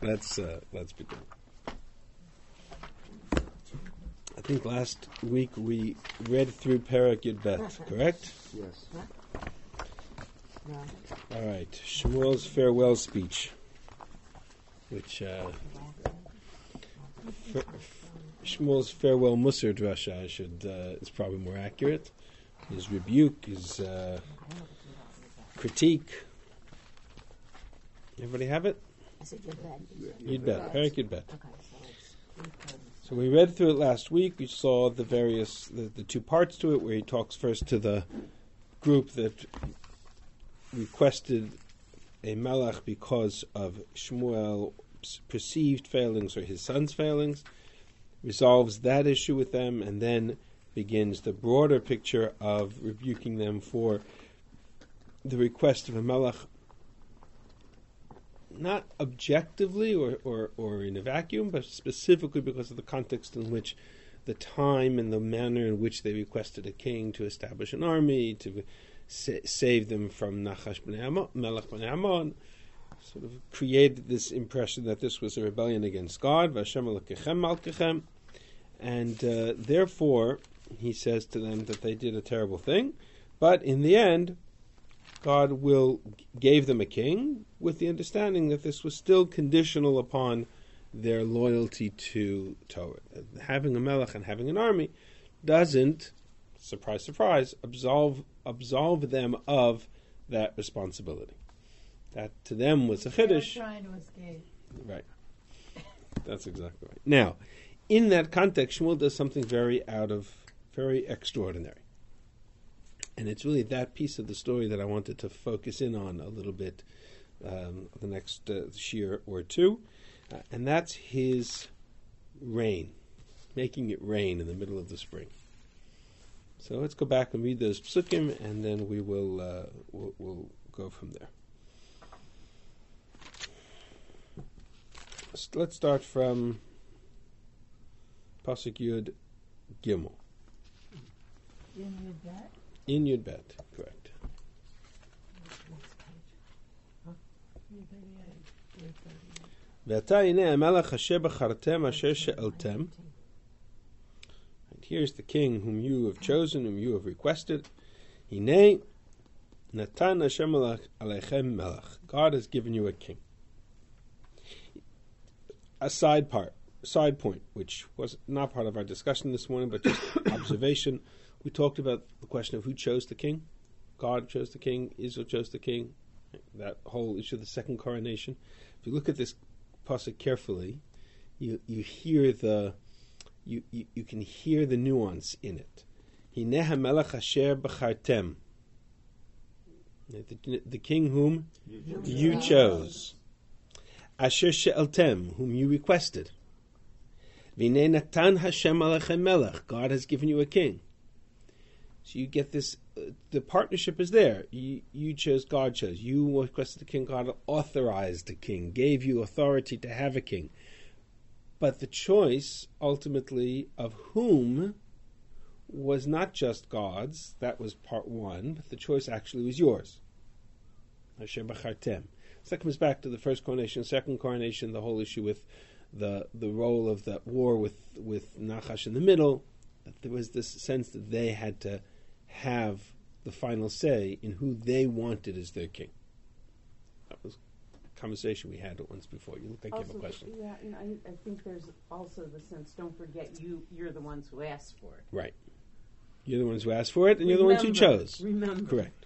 Let's begin. I think last week we read through Perek Yud Bet, correct? Yes. No. All right. Shmuel's farewell speech, which Shmuel's farewell Musar drasha is probably more accurate. His rebuke, his critique. Everybody have it? I said Yud Bet. Yud Bet. Perek Yud Bet. Okay, so it's So we read through it last week. We saw the two parts to it, where he talks first to the group that requested a melech because of Shmuel's perceived failings or his son's failings, resolves that issue with them, and then begins the broader picture of rebuking them for the request of a melech, not objectively or in a vacuum, but specifically because of the context in which the time and the manner in which they requested a king to establish an army, to save them from Nachash Melech Bnei Ammon, sort of created this impression that this was a rebellion against God, V'Hashem Elokechem Malkechem, and therefore he says to them that they did a terrible thing, but in the end God gave them a king with the understanding that this was still conditional upon their loyalty to Torah. Having a melech and having an army doesn't, surprise, surprise, absolve them of that responsibility. That to them was a chiddush. They're trying to escape. Right. That's exactly right. Now, in that context, Shmuel does something very extraordinary. And it's really that piece of the story that I wanted to focus in on a little bit the next shiur or two. And that's his rain, making it rain in the middle of the spring. So let's go back and read those psukim, and then we will we'll go from there. Let's start from Pasuk Yud Gimel. In Yud Bet? In Yud Bet, correct. V'ata hinei hamelech asher b'chartem asher she'eltem. Here's the king whom you have chosen, whom you have requested. Hinei natan Hashem aleichem melech. God has given you a king. A side point, which was not part of our discussion this morning, but just observation. We talked about the question of who chose the king. God chose the king. Israel chose the king. That whole issue of the second coronation. If you look at this pasuk carefully, you hear you can hear the nuance in it. Hinei hamelech asher b'chartem. The king whom you chose. Asher she'eltem, whom you requested. V'nei natan Hashem alechem melech. God has given you a king. So you get this, the partnership is there. You chose, God chose. You requested the king, God authorized the king, gave you authority to have a king. But the choice, ultimately, of whom was not just God's, that was part one, but the choice actually was yours. Asher b'chartem. So that comes back to the first coronation, second coronation, the whole issue with the role of that war with Nachash in the middle. There was this sense that they had to have the final say in who they wanted as their king. That was a conversation we had once before. You look like you have a question. Yeah, and I think there's also the sense, don't forget, you're the ones who asked for it. Right. You're the ones who asked for it, and you're the ones who chose. Remember. Correct.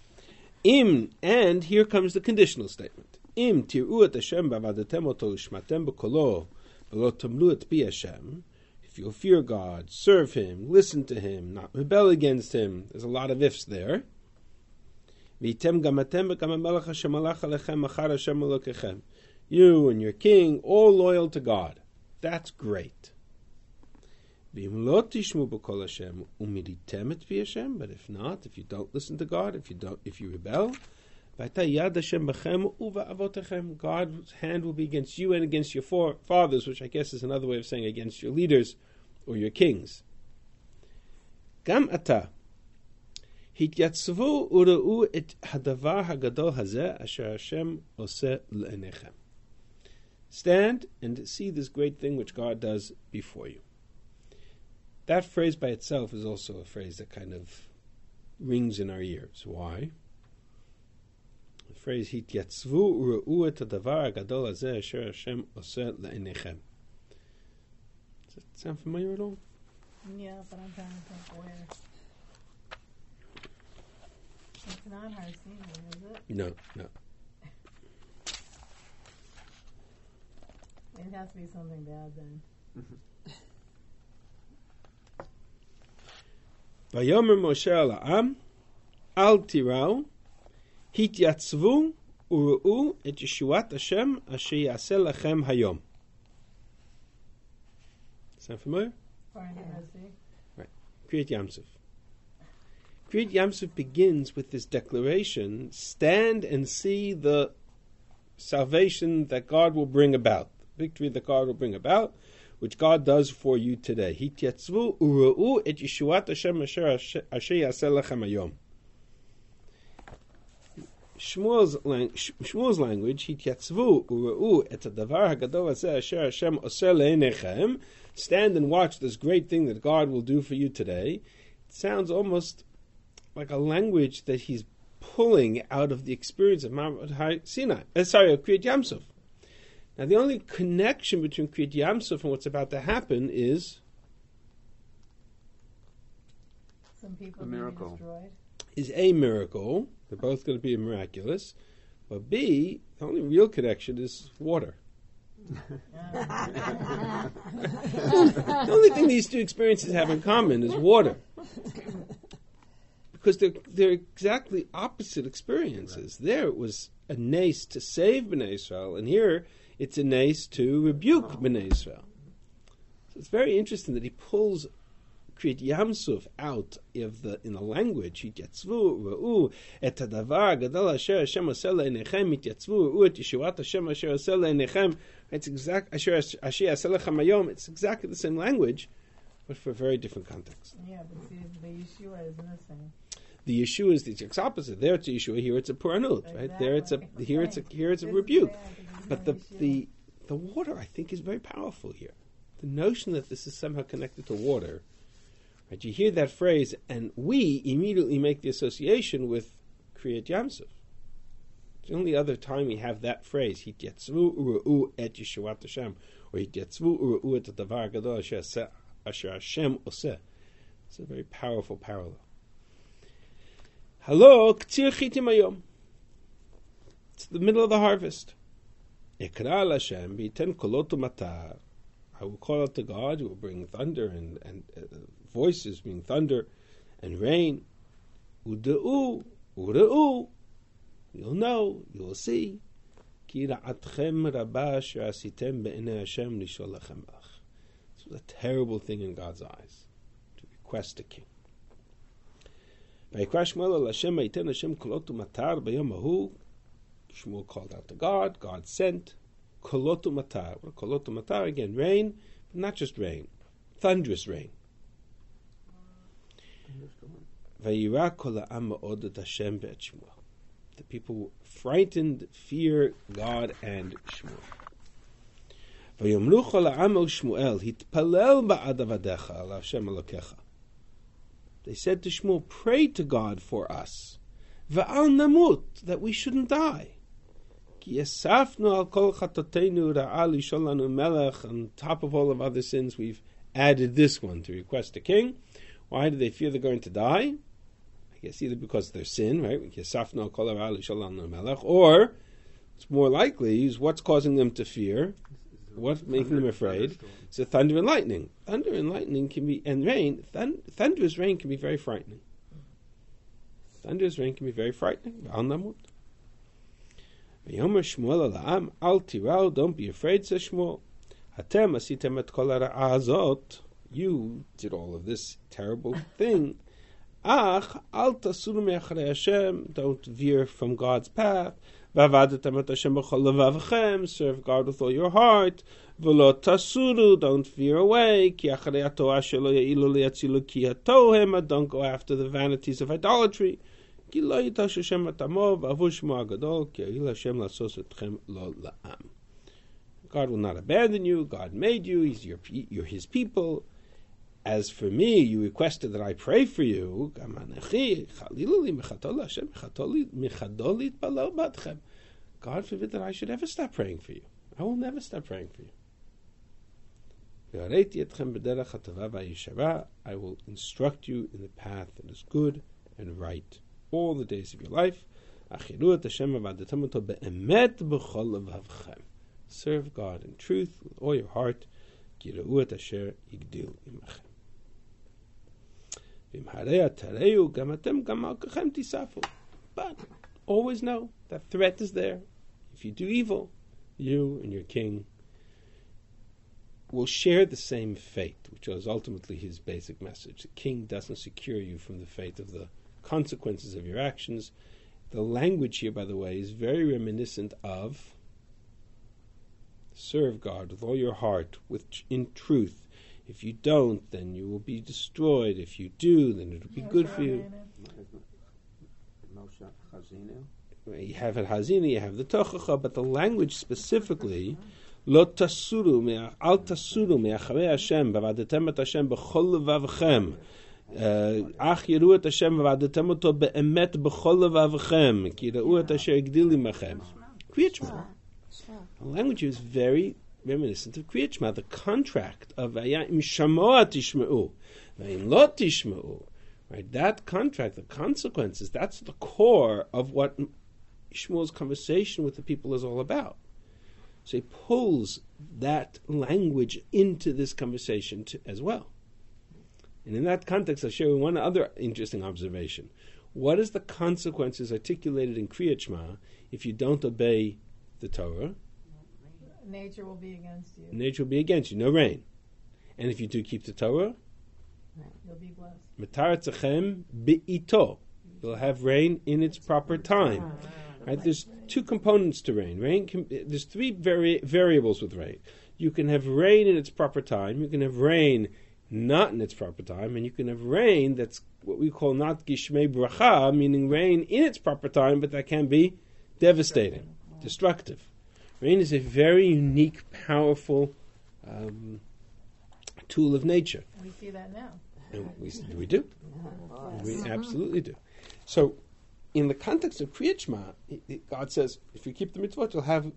And here comes the conditional statement. Im tir'u et Hashem b'avadetem oto u'shmatem b'kolo v'lo tamlu et pi Hashem. If you'll fear God, serve Him, listen to Him, not rebel against Him. There's a lot of ifs there. V'item gamatem v'gam hamelech Hashem alach alechem achar Hashem elokechem. You and your king, all loyal to God. That's great. V'im lo tishmu b'kol Hashem u'miritem et pi Hashem. But if not, if you don't listen to God, if you rebel, v'ata yad Hashem b'chem u'va'avotechem. God's hand will be against you and against your fathers, which I guess is another way of saying against your leaders or your kings. Gam ata hityatzvu u'ra'u et hadavar hagadol hazeh asher Hashem oseh le'enechem. Stand and see this great thing which God does before you. That phrase by itself is also a phrase that kind of rings in our ears. Why? The phrase "Hityatzvu u're'u et hadavar hagadol hazeh asher Hashem oseh le'einechem." Does that sound familiar at all? Yeah, but I'm trying to think where. It's not Har Sinai, is it? No. It has to be something bad then. Vayomer Moshe al ha'am, al tirau, hityatzvu u're'u et Yeshuat Hashem asher yaseh lachem hayom. Sound familiar? Far Right. Kriyat Yamsuf. Kriyat Yamsuf begins with this declaration: stand and see the salvation that God will bring about, victory that God will bring about, which God does for you today. Hityatzvu u're'u et Yeshuat Hashem asher yaseh lachem hayom. Shmuel's language, hityatzvu u're'u et hadavar hagadol hazeh asher Hashem oseh le'einechem. Stand and watch this great thing that God will do for you today. It sounds almost like a language that he's pulling out of the experience of Mount Sinai. Of Kriyat Yamsuf. Now, the only connection between Kriyat Yamsuf and what's about to happen is some people A miracle. destroyed. Is a miracle. They're both going to be miraculous. But B, the only real connection is water. The only thing these two experiences have in common is water. Because they're exactly opposite experiences. Right. There it was a nace to save Bnei Israel, and here it's a nace to rebuke Bnei Israel. So it's very interesting that he pulls Kriyat Yamsuf out of in the language. Hityatzvu re'u et hadavar gadol asher Hashem oseh le'einechem. Hityatzvu re'u et Yeshuat Hashem asher oseh le'einechem. It's exact asher yaseh lechem hayom. It's exactly the same language, but for a very different context. Yeah, but see, the Yeshua is missing. The Yeshua is the exact opposite. There it's a Yeshua. Here it's a Puranut. Right? Exactly. There it's here it's a rebuke. But the water, I think, is very powerful here. The notion that this is somehow connected to water. Right? You hear that phrase, and we immediately make the association with Kriyat Yamsuf. It's the only other time we have that phrase, Hityatzvu u're'u et Yeshuat Hashem, or Hityatzvu u're'u et hadavar hagadol asher Hashem oseh. It's a very powerful parallel. Hello, K'tzir Chitim Hayom. It's the middle of the harvest. Ekra Hashem b'iten kolot u'matar. I will call out to God, who will bring thunder and voices being thunder and rain. U'de'u, u're'u. You'll know, you'll see. Ki ra'atchem rabah asher asitem be'enei Hashem lishol lachem bach. This was a terrible thing in God's eyes, to request a king. Shmuel called out to God. God sent kolotu matar. Kolotu matar, again, rain, but not just rain, thunderous rain. The people frightened, fear God and Shmuel. Vayomru kol ha'am el Shmuel, hitpalel ba'ad avadecha al Hashem Elokecha. They said to Shmuel, pray to God for us. Va'al namut, that we shouldn't die. Ki yasafnu al kol chatoteinu ra'al yishol lanu melech. On top of all of other sins, we've added this one to request a king. Why do they fear they're going to die? I guess either because of their sin, right? Yasafnu al kol ra'al yishol lanu melech. Or, it's more likely, is what's causing them to fear. What's making them afraid? It's the thunder and lightning. Thunder and lightning can be, and rain, thunderous rain can be very frightening. Thunderous rain can be very frightening. V'al namut. Al tirau, don't be afraid, says Shmuel. Hatem asitem et kol hara'ah hazot. You did all of this terrible thing. Ach, al tasuru me'acharei Hashem. Don't veer from God's path. V'avadetem et Hashem b'chol levavchem. Serve God with all your heart. V'lo tasuru. Don't veer away. Ki acharei hatoah shelo ya'ilu liyatzilu ki hatohem. Don't go after the vanities of idolatry. Ki lo yitosh Hashem atamo v'avu shmo hagadol ki ya'il Hashem lasos etchem lo la'am. God will not abandon you. God made you. You're His people. As for me, you requested that I pray for you. God forbid that I should ever stop praying for you. I will never stop praying for you. I will instruct you in the path that is good and right all the days of your life. Serve God in truth with all your heart. But always know that threat is there. If you do evil, you and your king will share the same fate, which is ultimately his basic message. The king doesn't secure you from the fate of the consequences of your actions. The language here, by the way, is very reminiscent of serve God with all your heart, in truth. If you don't, then you will be destroyed. If you do, then it will be good for you. You have it Hazina, you have the Tochacha, but the language specifically, Lo tasuru al tasuru me'acharei Hashem v'avadetem et Hashem b'chol levavchem. Ach yiru et Hashem v'avadetem oto be'emet b'chol levavchem ki yira'u et asher yigdil imachem. Kriyat Shema. The language is very reminiscent of Kriyat Shema, the contract of Vayim shamoa tishma'u, Vayim lo tishma'u. Right, that contract, the consequences, that's the core of what Shmuel's conversation with the people is all about. So he pulls that language into this conversation as well. And in that context, I'll share you one other interesting observation. What is the consequences articulated in Kriyat Shema if you don't obey the Torah? Nature will be against you. Nature will be against you, no rain. And if you do keep the Torah, you'll be blessed. Matar tzechem bi'ito. You'll have rain in its proper time. Right? There's two components to rain. There's three variables with rain. You can have rain in its proper time. You can have rain not in its proper time, and you can have rain that's what we call not gishmei bracha, meaning rain in its proper time, but that can be devastating, destructive. Rain is a very unique, powerful tool of nature. We see that now. And we do. We absolutely do. So, in the context of Kriyat Shema, God says, if you keep the mitzvot, you'll have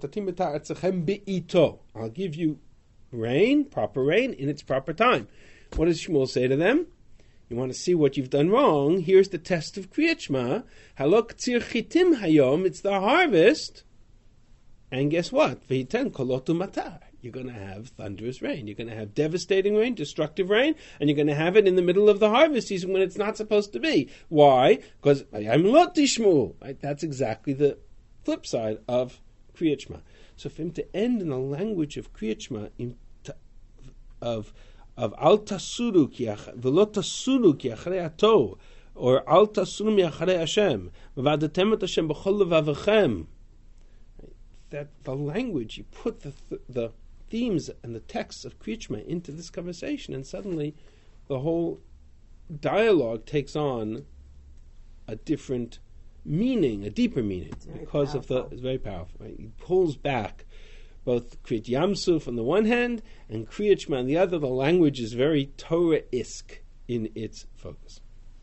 I'll give you rain, proper rain, in its proper time. What does Shmuel say to them? You want to see what you've done wrong? Here's the test of Kriyat Shema. Halok tzir chitim hayom, it's the harvest. And guess what? V'hiten kolotu matar. You're going to have thunderous rain. You're going to have devastating rain, destructive rain, and you're going to have it in the middle of the harvest season when it's not supposed to be. Why? Because I'm lot tishmu. Right? That's exactly the flip side of Kriyat Shema. So for him to end in the language of Kriyat Shema, of al tasuru ki v'lo tasuru ki acharei ato, or al tasuru mi acharei Hashem, v'vadatem et Hashem b'chol levavchem. That the language, you put the themes and the texts of Kriyat Shema into this conversation, and suddenly the whole dialogue takes on a different meaning, a deeper meaning, because powerful. It's very powerful. Right? He pulls back both Kriyat Yamsuf on the one hand and Kriyat Shema on the other. The language is very Torah-esque in its focus.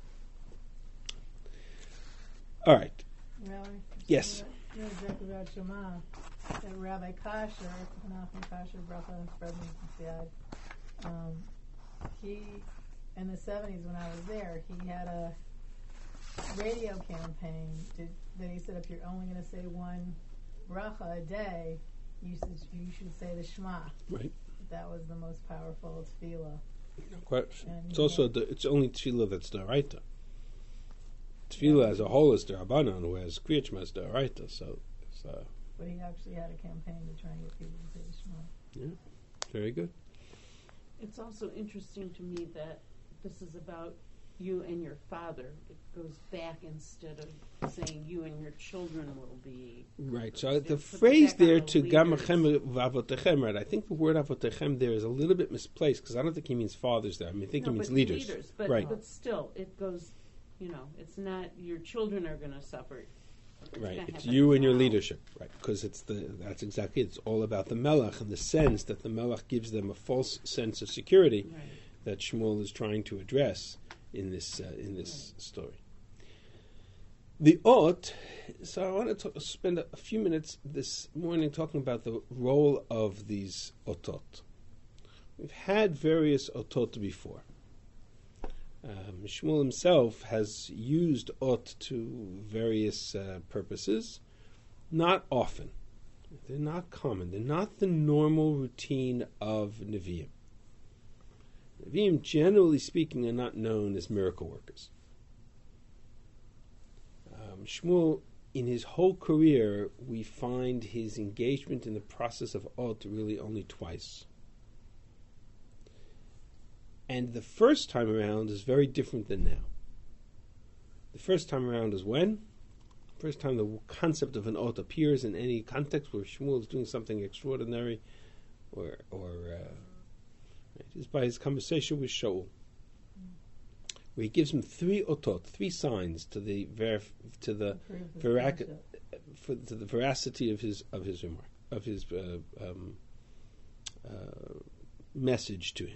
All right. Really? Yes. You're exactly about Shema. That Rabbi Kasher, Menachem Kasher, Bracha Fred he, in the 70s when I was there, he had a radio campaign that he said if you're only going to say one bracha a day, you should say the Shema. Right. That was the most powerful tefillah. No question. It's also it's only tefillah that's d'oraita. Tefillah as a whole is d'Rabbanan, whereas Kriyat Shema is d'oraita. So. But he actually had a campaign to try and get people to say the Shema. Yeah, very good. It's also interesting to me that this is about you and your father. It goes back instead of saying you and your children will be. Right. So the phrase there to gamachem v'avotechem, right? I think the word avotechem there is a little bit misplaced because I don't think he means fathers there. I mean, I think he means leaders. But, right. But still, it goes. It's not your children are going to suffer. Right, gonna it's happen you and your now. leadership, right? Because that's exactly it. It's all about the Melech and the sense that the Melech gives them a false sense of security Right. that Shmuel is trying to address in this story. The Ot. So I want to spend a few minutes this morning talking about the role of these Otot. We've had various Otot before. Shmuel himself has used Ot to various purposes, not often. They're not common. They're not the normal routine of Nevi'im. Nevi'im, generally speaking, are not known as miracle workers. Shmuel, in his whole career, we find his engagement in the process of Ot really only twice. And the first time around is very different than now. The first time around is when? First time the concept of an Ot appears in any context where Shmuel is doing something extraordinary, or is by his conversation with Shaul, where he gives him 3 Otot, 3 signs to the veracity of his remark, of his message to him.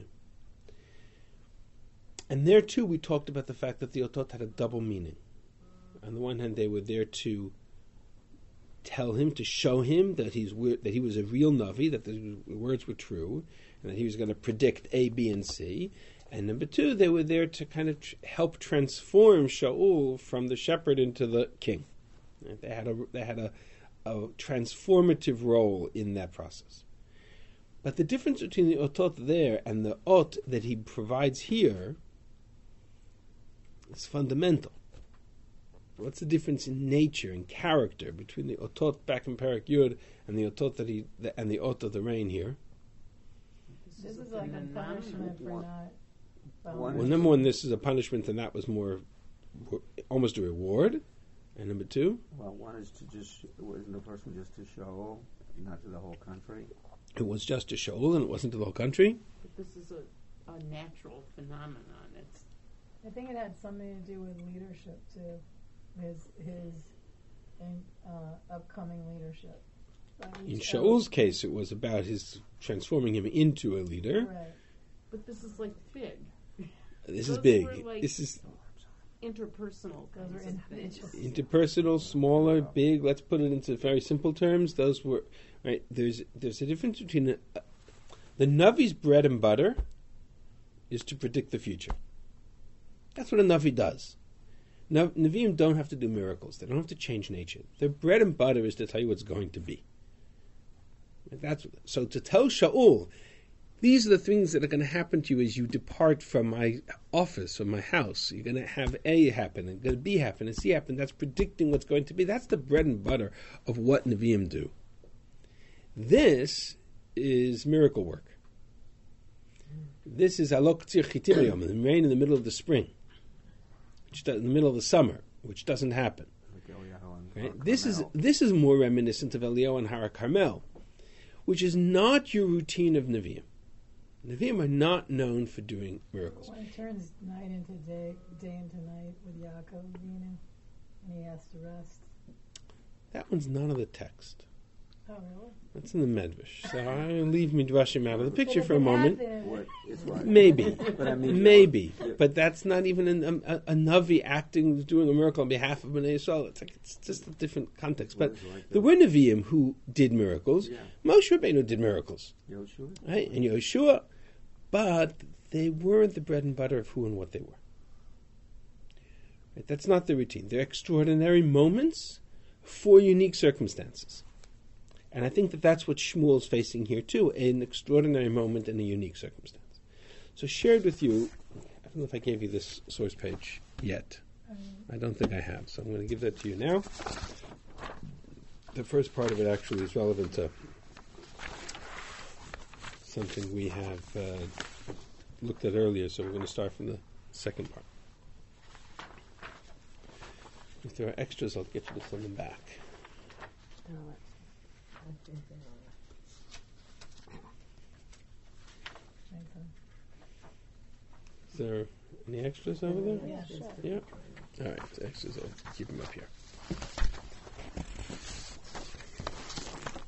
And there too, we talked about the fact that the Otot had a double meaning. On the one hand, they were there to tell him, to show him that he was a real Navi, that the words were true, and that he was going to predict A, B, and C. And number 2, they were there to kind of help transform Shaul from the shepherd into the king. They had a transformative role in that process. But the difference between the Otot there and the Ot that he provides here is fundamental. What's the difference in nature and character between the Otot back in Perek Yud and the Otot and the Ot of the rain here? This is like a punishment for not. Well, number 1, this is a punishment, and that was more almost a reward. And number 2, well, one is to wasn't the first one just to show, not to the whole country? It was just to Shaul, and it wasn't to the whole country. But this is a natural phenomenon. I think it had something to do with leadership too, his upcoming leadership. In Shaul's case, it was about his transforming him into a leader. Right. But this is like big. This Those is big. were like This is interpersonal. Those were kinds of things. individuals. interpersonal, smaller, big. Let's put it into very simple terms. Those were right. There's a difference between the Navi's bread and butter is to predict the future. That's what a Navi does. Nevi'im don't have to do miracles. They don't have to change nature. Their bread and butter is to tell you what's going to be. So to tell Shaul, these are the things that are going to happen to you as you depart from my office or my house. You're going to have A happen, and going to B happen, and C happen. That's predicting what's going to be. That's the bread and butter of what Nevi'im do. This is miracle work. This is alok tzir chitim, the rain in the middle of the spring, in the middle of the summer, which doesn't happen. Like Eliyahu and Right? Har This is more reminiscent of Eliyahu and Har Carmel, which is not your routine of Nevi'im. Nevi'im are not known for doing miracles. When it turns night into day, day into night with Yaakov, and he has to rest. That one's none of the text. Oh, really? That's in the Medrash. So I'll leave Midrashim out of the picture But for a if it moment. happened- What is right. Maybe. But I mean, Maybe. But that's not even a Navi acting, doing a miracle on behalf of Bnei Yisrael. It's just a different context. But there were Nevi'im who did miracles. Yeah. Moshe Rabbeinu did miracles. Yoshua? Right? And Yeshua. But they weren't the bread and butter of who and what they were. Right? That's not the routine. They're extraordinary moments for unique circumstances. And I think that that's what Shmuel's facing here too, an extraordinary moment in a unique circumstance. So shared with you, I don't know if I gave you this source page yet. I don't think I have, so I'm going to give that to you now. The first part of it actually is relevant to something we have looked at earlier, so we're going to start from the second part. If there are extras, I'll get you to send them back. Is there any extras over there? Yeah, sure. Yeah. All right, the extras, I'll keep them up here.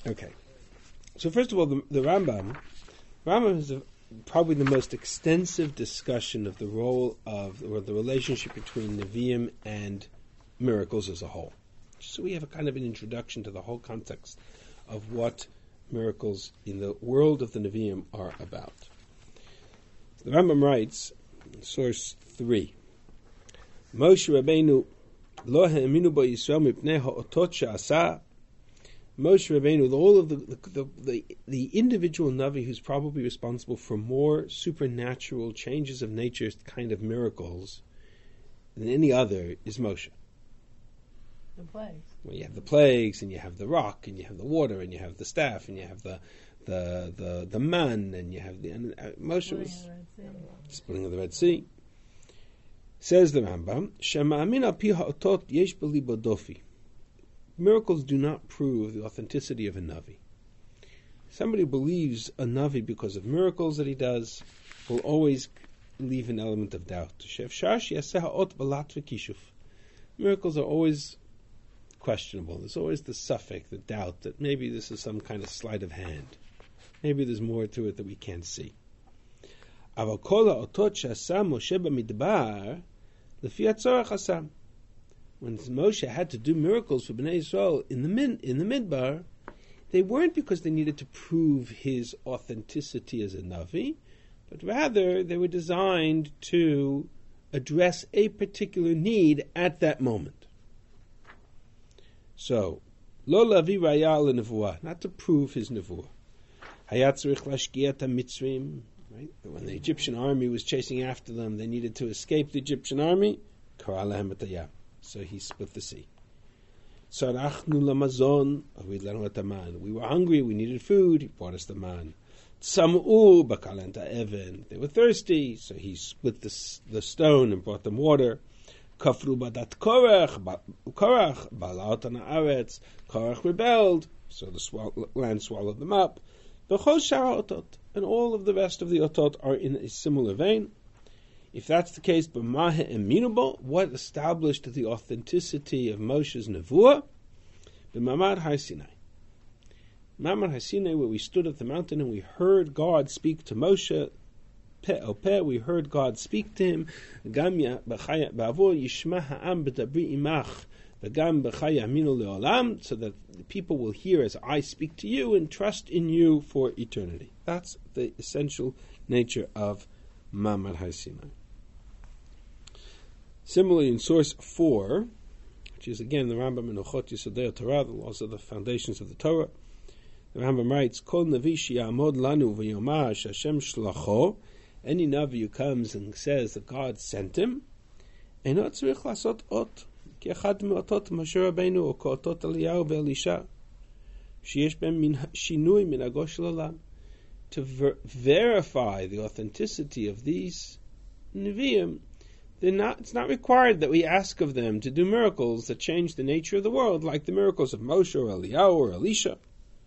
Okay. So first of all, the Rambam is probably the most extensive discussion of the role of, or the relationship between Nevi'im and miracles as a whole. So we have a kind of an introduction to the whole context of what miracles in the world of the Nevi'im are about. The Rambam writes, source 3, Moshe Rabbeinu lo ha'aminu bo Yisrael mipnei ha'otot she'asa. Moshe Rabbeinu, all of the individual Navi who's probably responsible for more supernatural changes of nature, kind of miracles, than any other, is Moshe. The plagues. Well, you have the plagues, and you have the rock, and you have the water, and you have the staff, and you have the man, and you have the Moshe was splitting of the Red Sea. Says the Rambam, Shema amin al pi ha'otot yesh b'libo dofi. Miracles do not prove the authenticity of a Navi. Somebody who believes a Navi because of miracles that he does will always leave an element of doubt. Miracles are always questionable. There's always the suffix, the doubt that maybe this is some kind of sleight of hand. Maybe there's more to it that we can't see. When Moshe had to do miracles for Bnei Yisrael in the Midbar, they weren't because they needed to prove his authenticity as a Navi, but rather they were designed to address a particular need at that moment. So, lo lavi raya lenevuah, not to prove his nevuah. Hayat tzarich lashkiat hamitzrim, right? When the Egyptian army was chasing after them, they needed to escape the Egyptian army. Kara lahem et hayam. So he split the sea. Sarachnu lamazon, we were hungry, we needed food, he brought us the man. Tsam'u bakalenta even, they were thirsty, so he split the stone and brought them water. Kafru badat Korach, balaot ha'aretz, Korach rebelled, so the land swallowed them up. B'chol shara otot, and all of the rest of the otot are in a similar vein. If that's the case, b'mahe eminable, what established the authenticity of Moshe's nevuah? B'mamad Har Sinai. Mamad Har Sinai, where we stood at the mountain and we heard God speak to Moshe, peh el peh, we heard God speak to him. Gam ba'avor yishma ha'am b'dabri imach, v'gam b'chaya aminu le'olam, so that the people will hear as I speak to you and trust in you for eternity. That's the essential nature of Mamad Har Sinai. Similarly, in source 4, which is again the Rambam in Ochot Yesodei Torah, the laws of the foundations of the Torah, the Rambam writes, Kol Navi she'yamod lanu v'yomar she'Hashem shlacho, any Navi who comes and says that God sent him, eino tzarich lasot ot, ki echad me'otot Moshe Rabbeinu o ka'otot Eliyahu ve'Elisha, sheyesh ben min shinui minago shel olam. To verify the authenticity of these Nevi'im, it's not required that we ask of them to do miracles that change the nature of the world, like the miracles of Moshe or Eliyahu or Elisha.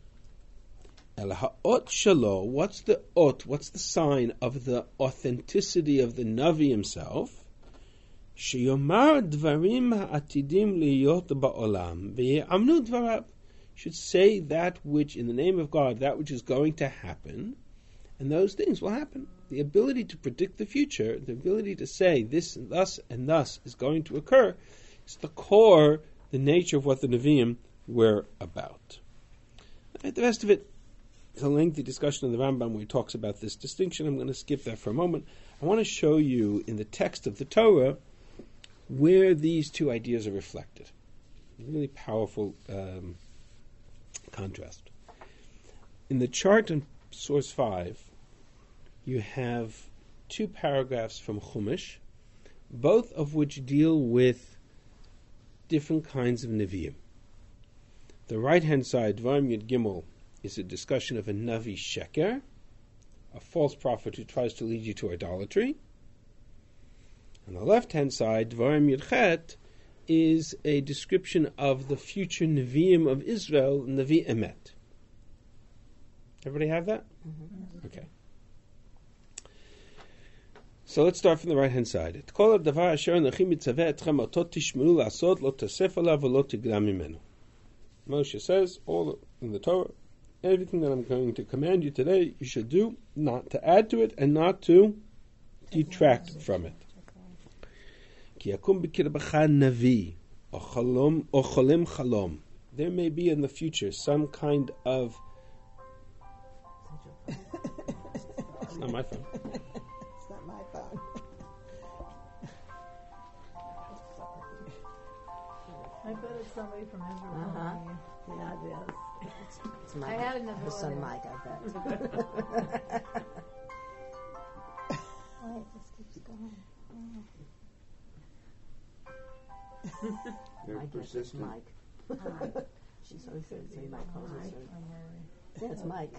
El ha'ot shelo, what's the ot, what's the sign of the authenticity of the Navi himself? Sheyomar dvarim ha'atidim liyot ba'olam ve'amnu dvarab. Should say that which, in the name of God, that which is going to happen, and those things will happen. The ability to predict the future, the ability to say this and thus is going to occur, is the core, the nature of what the Nevi'im were about. The rest of it is a lengthy discussion of the Rambam where he talks about this distinction. I'm going to skip that for a moment. I want to show you in the text of the Torah where these two ideas are reflected. Really powerful contrast. In the chart on source 5, you have 2 paragraphs from Chumash, both of which deal with different kinds of Nevi'im. The right-hand side, Dvarim Yud Gimel, is a discussion of a Navi Sheker, a false prophet who tries to lead you to idolatry. On the left-hand side, Dvarim Yud Chet, is a description of the future Nevi'im of Israel, Navi Emet. Everybody have that? Mm-hmm. Okay. So let's start from the right-hand side. Moshe says, all in the Torah, everything that I'm going to command you today, you should do, not to add to it and not to detract from it. Ki yakum b'kirbacha navi, o cholim chalom. There may be in the future some kind of... It's not my phone. It's not my phone. I bet it's somebody from Israel. Uh-huh. calling you. Yeah, it is. It's Mike. I had another Her son one. Mike, I bet. Why it just keeps going. They're I guess it's persistent. Mike. She's always said it's Mike. Mike, Mike. I'm worried. Yeah, it's Mike.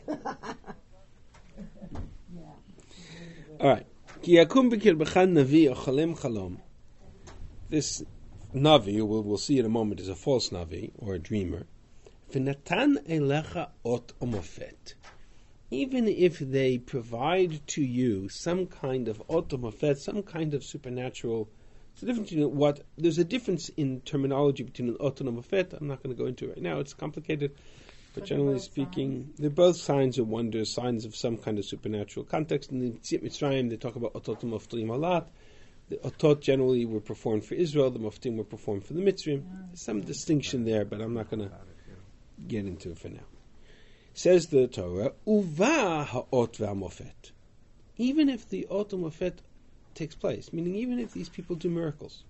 All right. Ki yakum b'kirbacha navi, o cholim chalom. This Navi, we'll see in a moment, is a false Navi, or a dreamer. V'natan elecha ot omofet. Even if they provide to you some kind of ot omofet, some kind of supernatural... There's a difference in terminology between an ot and a mofet. I'm not going to go into it right now. It's complicated. But But generally they're both speaking, they're both signs of wonder, signs of some kind of supernatural context. In the Yetziat Mitzrayim, they talk about otot and moftim a lot. The otot generally were performed for Israel, the moftim were performed for the Mitzrayim. There's some distinction there, but I'm not going to get into it for now. Says the Torah, Uva ha'ot v'hamofet. Even if the ot and mofet takes place, meaning even if these people do miracles,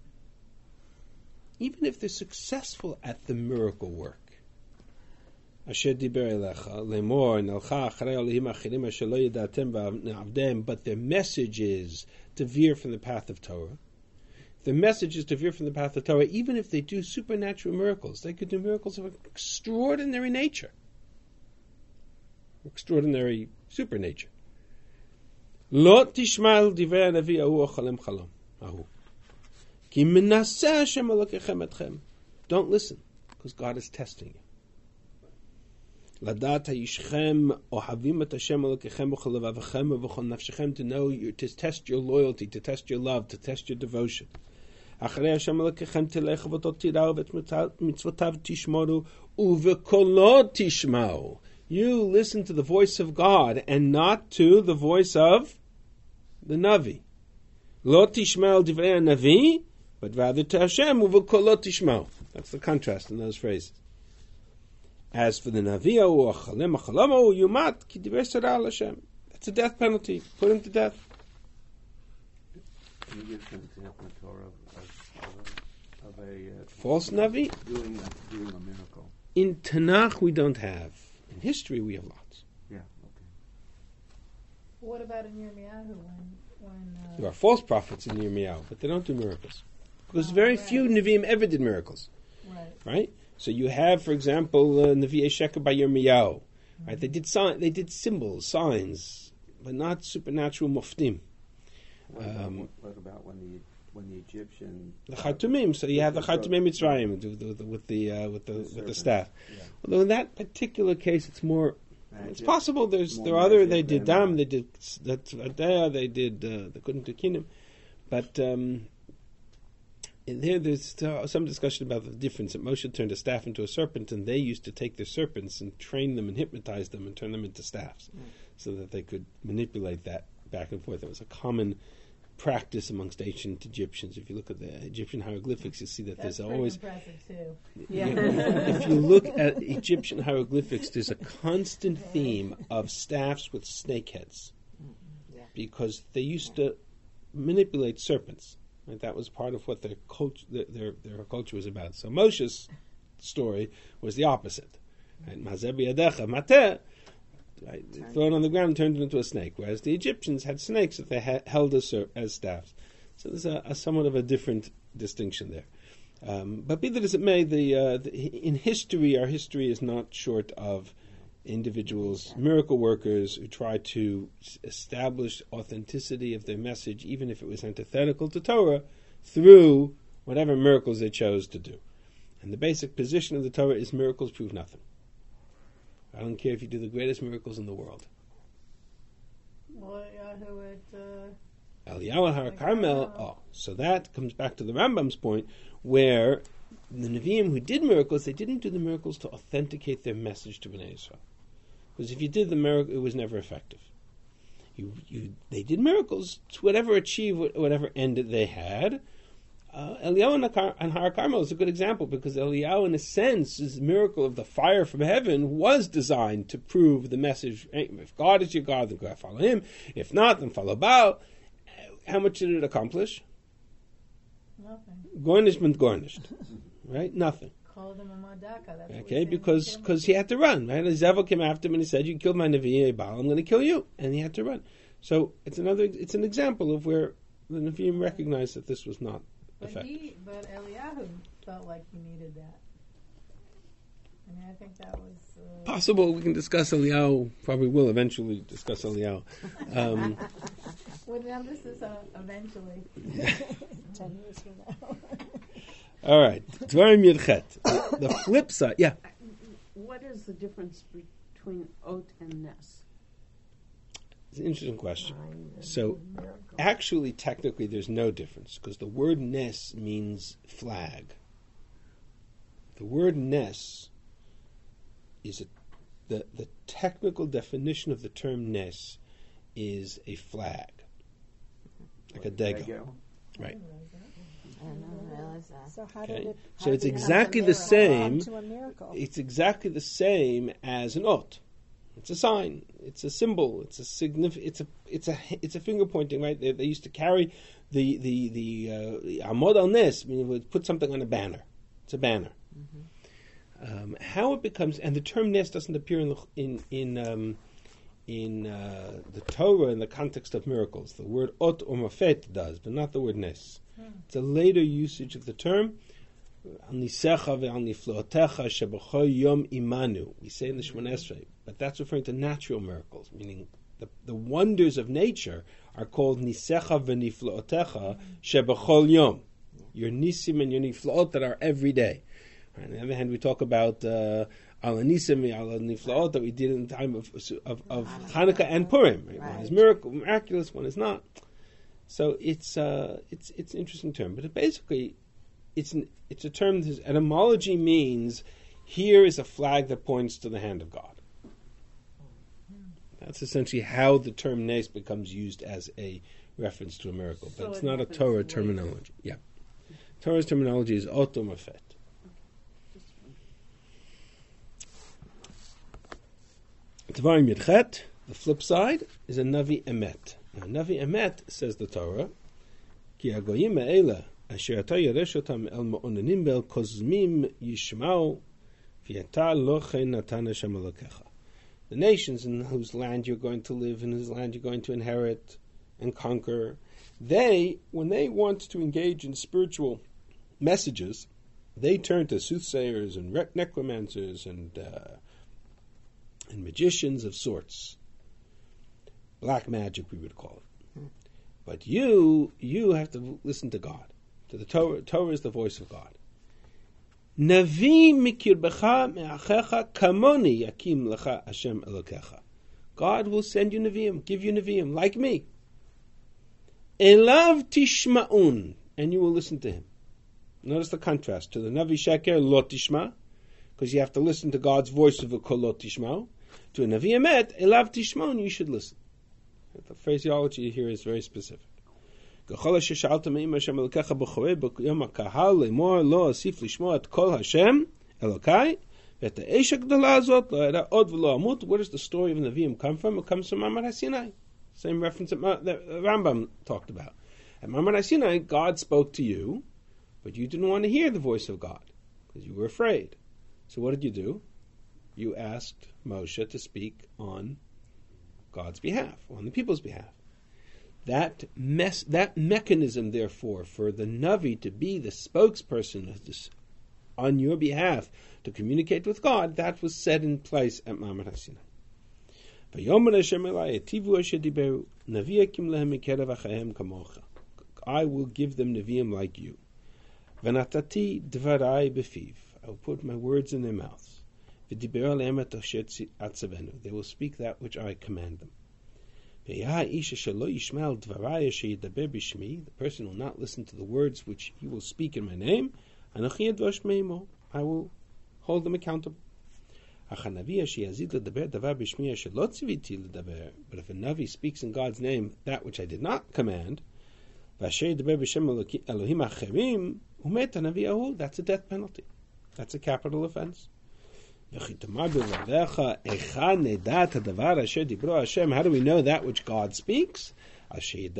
even if they're successful at the miracle work, Asher diber elecha lemor nalcha acharei Elohim achirim asher lo yadatem v'avdem, but their message is to veer from the path of Torah. The message is to veer from the path of Torah, even if they do supernatural miracles. They could do miracles of extraordinary nature, extraordinary supernature. Lo tishmal divrei hanavi ahu ochalem chalom ahu ki menaseh Hashem Elokechem etchem. Don't listen, because God is testing you. Ladat ha'yishchem ohavim et Hashem Elokechem b'chol levavechem v'chol nafshechem, to know you, to test your loyalty, to test your love, to test your devotion. Acharei Hashem Elokechem tilechu v'tot tirau v'mitzvotav tishmoru uvekolot tishmau. You listen to the voice of God and not to the voice of the Navi. Lo tishmau divrei Navi, but rather to Hashem uvekolot tishmau. That's the contrast in those phrases. As for the Navi, yumat ki divrei sarah Hashem. That's a death penalty. Put him to death. Can you give an example in Torah of a False Navi? doing a miracle? In Tanakh we don't have. In history we have lots. Yeah, okay. What about in Yirmiyahu when There are false prophets in Yirmiyahu, but they don't do miracles. Because very few Nevi'im ever did miracles. Right? So you have, for example, Nevi'ei Sheker by Yirmiyahu. Right? They did did symbols, signs, but not supernatural muftim. What about when the Egyptian The Chartumim. So you have the Chartumim Mitzrayim with the staff. Yeah. Although in that particular case, it's more. Magic. It's possible. There More are other. magic They did than- Dam. They did Tzvadea. They did the Kudim Tukinim. But in there, there's some discussion about the difference that Moshe turned a staff into a serpent, and they used to take their serpents and train them and hypnotize them and turn them into staffs, so that they could manipulate that back and forth. It was a common practice amongst ancient Egyptians. If you look at the Egyptian hieroglyphics, you see that that's there's pretty always. impressive too. If you look at Egyptian hieroglyphics, there's a constant theme of staffs with snake heads, because they used to manipulate serpents. Right? That was part of what their culture was about. So Moshe's story was the opposite. Right? Mazebi yadecha mateh. Right? Thrown on the ground, turned into a snake. Whereas the Egyptians had snakes that they held as staffs. So there's a somewhat of a different distinction there. But be that as it may, in history, our history is not short of individuals, miracle workers, who try to establish authenticity of their message, even if it was antithetical to Torah, through whatever miracles they chose to do. And the basic position of the Torah is miracles prove nothing. I don't care if you do the greatest miracles in the world. Well, Yahoo at Eliyahu Har Carmel. So that comes back to the Rambam's point, where the Nevi'im who did miracles, they didn't do the miracles to authenticate their message to Bnei Yisrael. Because if you did the miracle, it was never effective. They did miracles to achieve whatever end they had. Eliyahu and Har Carmel is a good example, because Eliyahu, in a sense, his miracle of the fire from heaven was designed to prove the message. Hey, if God is your God, then go follow Him. If not, then follow Baal. How much did it accomplish? Nothing. Garnished meant garnished, right? Nothing. Called him a madaka. That's what Okay, we say because he had to run, right? Zevel came after him and he said, "You killed my Nevi'im Baal, I'm going to kill you," and he had to run. So it's an example of where the Nevi'im recognized that this was not effective. But Eliyahu felt like he needed that. I mean, I think that was Possible we can discuss Eliyahu. Probably will eventually discuss Eliyahu. With an emphasis on eventually. 10 years from now. All right, Dvarim Yudchet. The flip side, yeah. What is the difference between Ot and Nes? It's an interesting question. So, actually, technically, there's no difference, because the word Nes means flag. The word Nes is the technical definition of the term Nes is a flag, like a dagger, right? I didn't realize that. So how Okay. did it? So it's how did it exactly the become same. to a miracle? It's exactly the same as an ot. It's a sign. It's a symbol. It's a it's a finger pointing, right? They used to carry the amod al nes, meaning would put something on a banner. It's a banner. How it becomes, and the term nes doesn't appear in the Torah in the context of miracles. The word ot or mafet does, but not the word nes. It's a later usage of the term. We say in the Shemona Esrei, but that's referring to natural miracles, meaning the wonders of nature are called nisecha v'niflootecha shebechol yom. Your nisim and your niflaot that are every day. Right, on the other hand, we talk about al nisim al niflaot that we did in the time of Hanukkah and Purim. Right? One is miraculous, one is not. So it's an interesting term, but basically it's a term whose etymology means here is a flag that points to the hand of God. That's essentially how the term nes becomes used as a reference to a miracle, but So it's it not a happens Torah later. terminology. Yeah, Torah's terminology is otom afet. Tvarim Yudchet, the flip side, is a Navi Emet. Now, Navi Emet, says the Torah, Ki hagoyim ha'ela asher ata yeresh otam el ma'onanim bel kozmim yishmau v'yata lo chen natan Hashem Elokecha. The nations in whose land you're going to live, in whose land you're going to inherit and conquer, when they want to engage in spiritual messages, they turn to soothsayers and necromancers and magicians of sorts. Black magic, we would call it. But you have to listen to God. To the Torah. Torah is the voice of God. Navi mikirbecha me'achecha kamoni yakim lecha Hashem Elokecha. God will send you Nevi'im, give you Nevi'im, like me. Elav tishma'un, and you will listen to him. Notice the contrast to the Navi Sheker, lo tishma, because you have to listen to God's voice of a kol lo tishma. To a Navi Emet, elav tishma'un, you should listen. The phraseology here is very specific. G'chol sheshalta me'im Hashem Elokecha b'chorei b'yom ha'kahal lemor lo asif lishmo et kol Hashem Elokai v'et ha'esh ha'gdola azot lo era od v'lo amut. Where does the story of Nevi'im come from? It comes from Mamad HaSinai. Same reference that Rambam talked about. At Mamad HaSinai, God spoke to you, but you didn't want to hear the voice of God because you were afraid. So what did you do? You asked Moshe to speak on God's behalf, on the people's behalf. That mechanism, therefore, for the Navi to be the spokesperson on your behalf to communicate with God, that was set in place at Mamad HaSinai. I will give them Nevi'im like you. V'natati dvarai befiv. I will put my words in their mouths. They will speak that which I command them. The person will not listen to the words which he will speak in my name. I will hold them accountable. But if a Navi speaks in God's name that which I did not command, that's a death penalty. That's a capital offense. How do we know that which God speaks? If a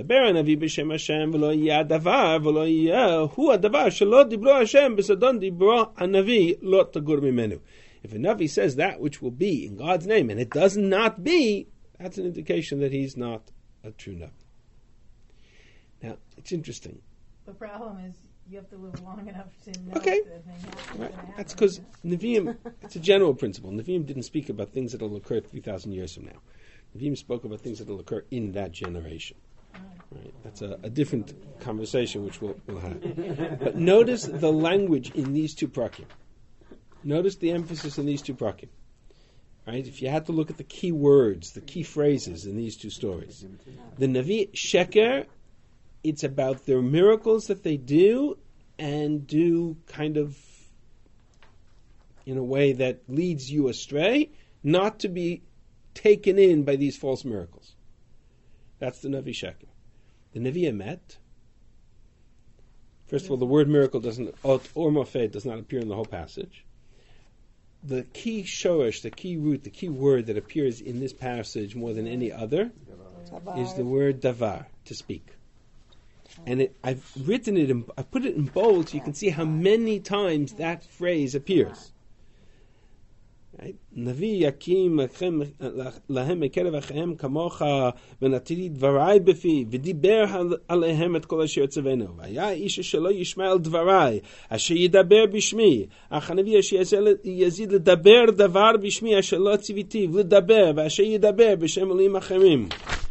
Navi says that which will be in God's name and it does not be, that's an indication that he's not a true Navi. Now, it's interesting. The problem is you have to live long enough to know Okay. that thing happens. Right. Happen. That's because Nevi'im, it's a general principle. Nevi'im didn't speak about things that will occur 3,000 years from now. Nevi'im spoke about things that will occur in that generation. Right. That's a different conversation which we'll have. But notice the language in these two prakim. Notice the emphasis in these two prakim. Right? If you had to look at the key words, the key phrases in these two stories. The Navi Sheker, it's about their miracles that they do and do kind of in a way that leads you astray, not to be taken in by these false miracles. That's the Navi Sheker. The Navi Emet, first of all, the word miracle doesn't, or mofed, does not appear in the whole passage. The key shoresh, the key root, the key word that appears in this passage more than any other is the word davar, to speak. And I've written it, I put it in bold so you can see how many times that phrase appears. Right? Navi yakim lahem ekerev achem kamocha v'natiri dvarai befi v'diber alehem et kol asher tzavenu v'aya ish shelo yishma el dvarai asher yidaber bishmi ach hanavi asher yazid ledaber davar bishmi asher lo tziviti v'ledaber v'asher yidaber b'shem elohim achemim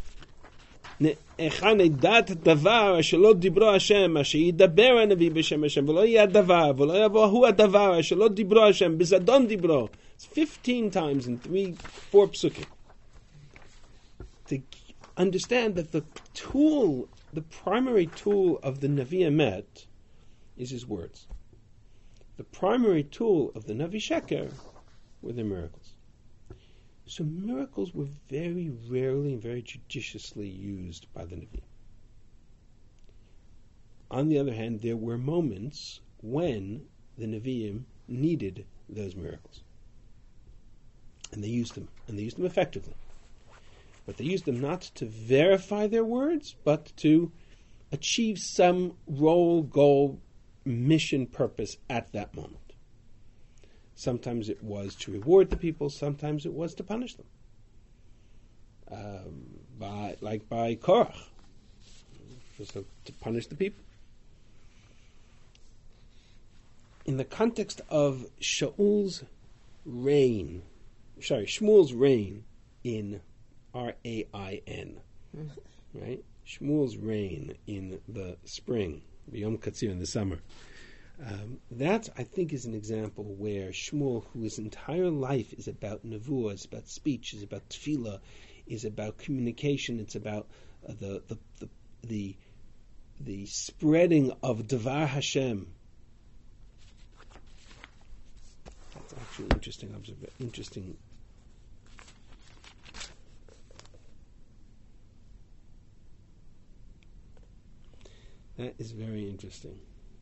היכן ידעת דבר אשר לא דיברו השם, אשר ידבר הנביא בשם השם, ולא יהיה הדבר, ולא יבוא הוא הדבר אשר לא דיברו השם, בזדון דיברו. It's 15 times in 4 psukim. To understand that the tool, the primary tool of the Navi Emet is his words. The primary tool of the Navi Sheker were the miracles. So miracles were very rarely and very judiciously used by the Navi. On the other hand, there were moments when the Nevi'im needed those miracles. And they used them effectively. But they used them not to verify their words, but to achieve some role, goal, mission, purpose at that moment. Sometimes it was to reward the people, sometimes it was to punish them. By Korach. So to punish the people. In the context of Shmuel's reign in R-A-I-N, right? Shmuel's reign in the spring, Yom Katsir in the summer. That, I think, is an example where Shmuel, whose entire life is about nevuah, is about speech, is about tefillah, is about communication, it's about the spreading of Devar Hashem. That's actually interesting. That is very interesting.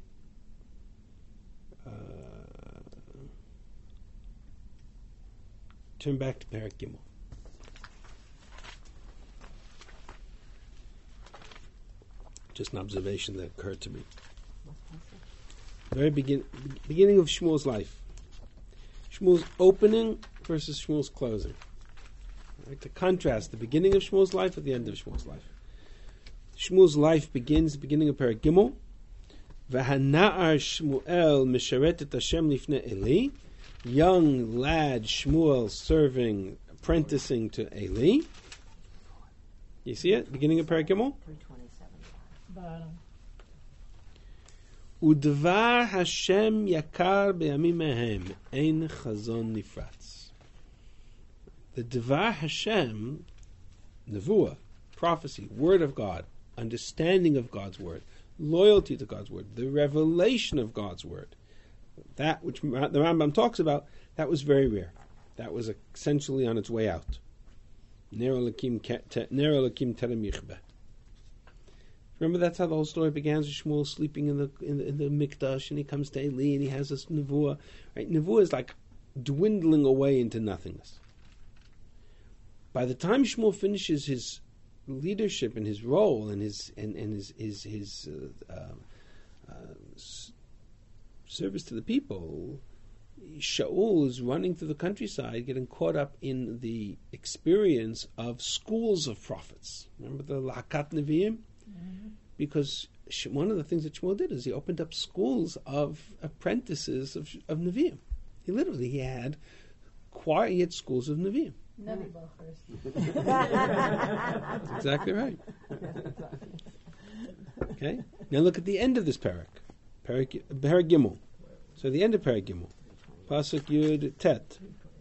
Turn back to Perek Gimel. Just an observation that occurred to me. Very beginning of Shmuel's life. Shmuel's opening versus Shmuel's closing. Right, to contrast the beginning of Shmuel's life with the end of Shmuel's life. Shmuel's life begins beginning of Perek Gimel. V'hana'ar Shmuel misharet et Hashem lifnei Eli. Young lad Shmuel serving, apprenticing to Eli. You see it? Beginning of Perek Gimel. 327. Udvar Hashem yakar b'yamim mehem ein chazon nifratz. The Dvar Hashem, nevuah, prophecy, word of God, understanding of God's word, loyalty to God's word, the revelation of God's word, that which the Rambam talks about, that was very rare. That was essentially on its way out. Ner Elokim terem yichbeh. Remember, that's how the whole story began. With Shmuel sleeping in the mikdash, and he comes to Eli, and he has this nevuah. Right, nevuah is like dwindling away into nothingness. By the time Shmuel finishes his leadership and his role and his service to the people, Shaul is running through the countryside, getting caught up in the experience of schools of prophets. Remember the Lahakat Nevi'im? Mm-hmm. Because one of the things that Shmuel did is he opened up schools of apprentices of Nevi'im. He had schools of Nevi'im. Nevi Bachers. That's exactly right. Okay? Now look at the end of this parak. Parak Gimel. So the end of Parak Gimel. Pasuk Yud Tet.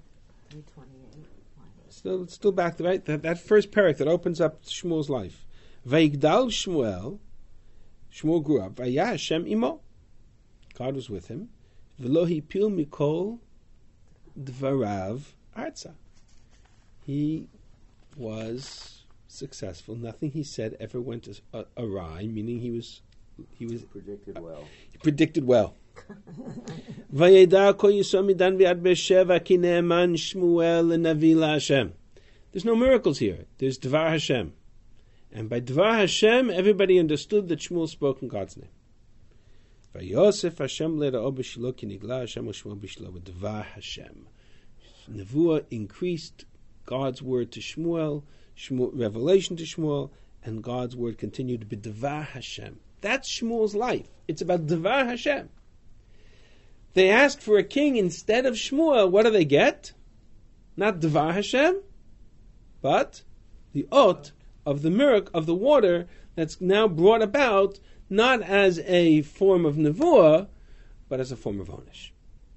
Still back to right that first parak that opens up Shmuel's life. Vayigdal Shmuel grew up. Vayah Hashem imo. God was with him. V'lo hipil mikol dvarav arza. He was successful. Nothing he said ever went awry. Meaning he was predicted well. He predicted well. Vayeda kol Yisrael midan v'ad Beersheva ki ne'eman Shmuel lenavi laHashem. There's no miracles here. There's Dvar Hashem. And by Dvar Hashem, everybody understood that Shmuel spoke in God's name. Vayosef Hashem le'ra'o b'shilo ki nigla Hashem u'Shmuel b'shilo v'Dvar Hashem. Nevuah increased God's word to Shmuel, revelation to Shmuel, and God's word continued to be Dvar Hashem. That's Shmuel's life. It's about Dvar Hashem. They asked for a king instead of Shmuel. What do they get? Not Dvar Hashem, but the ot of the miracle of the water that's now brought about not as a form of nevuah, but as a form of onish.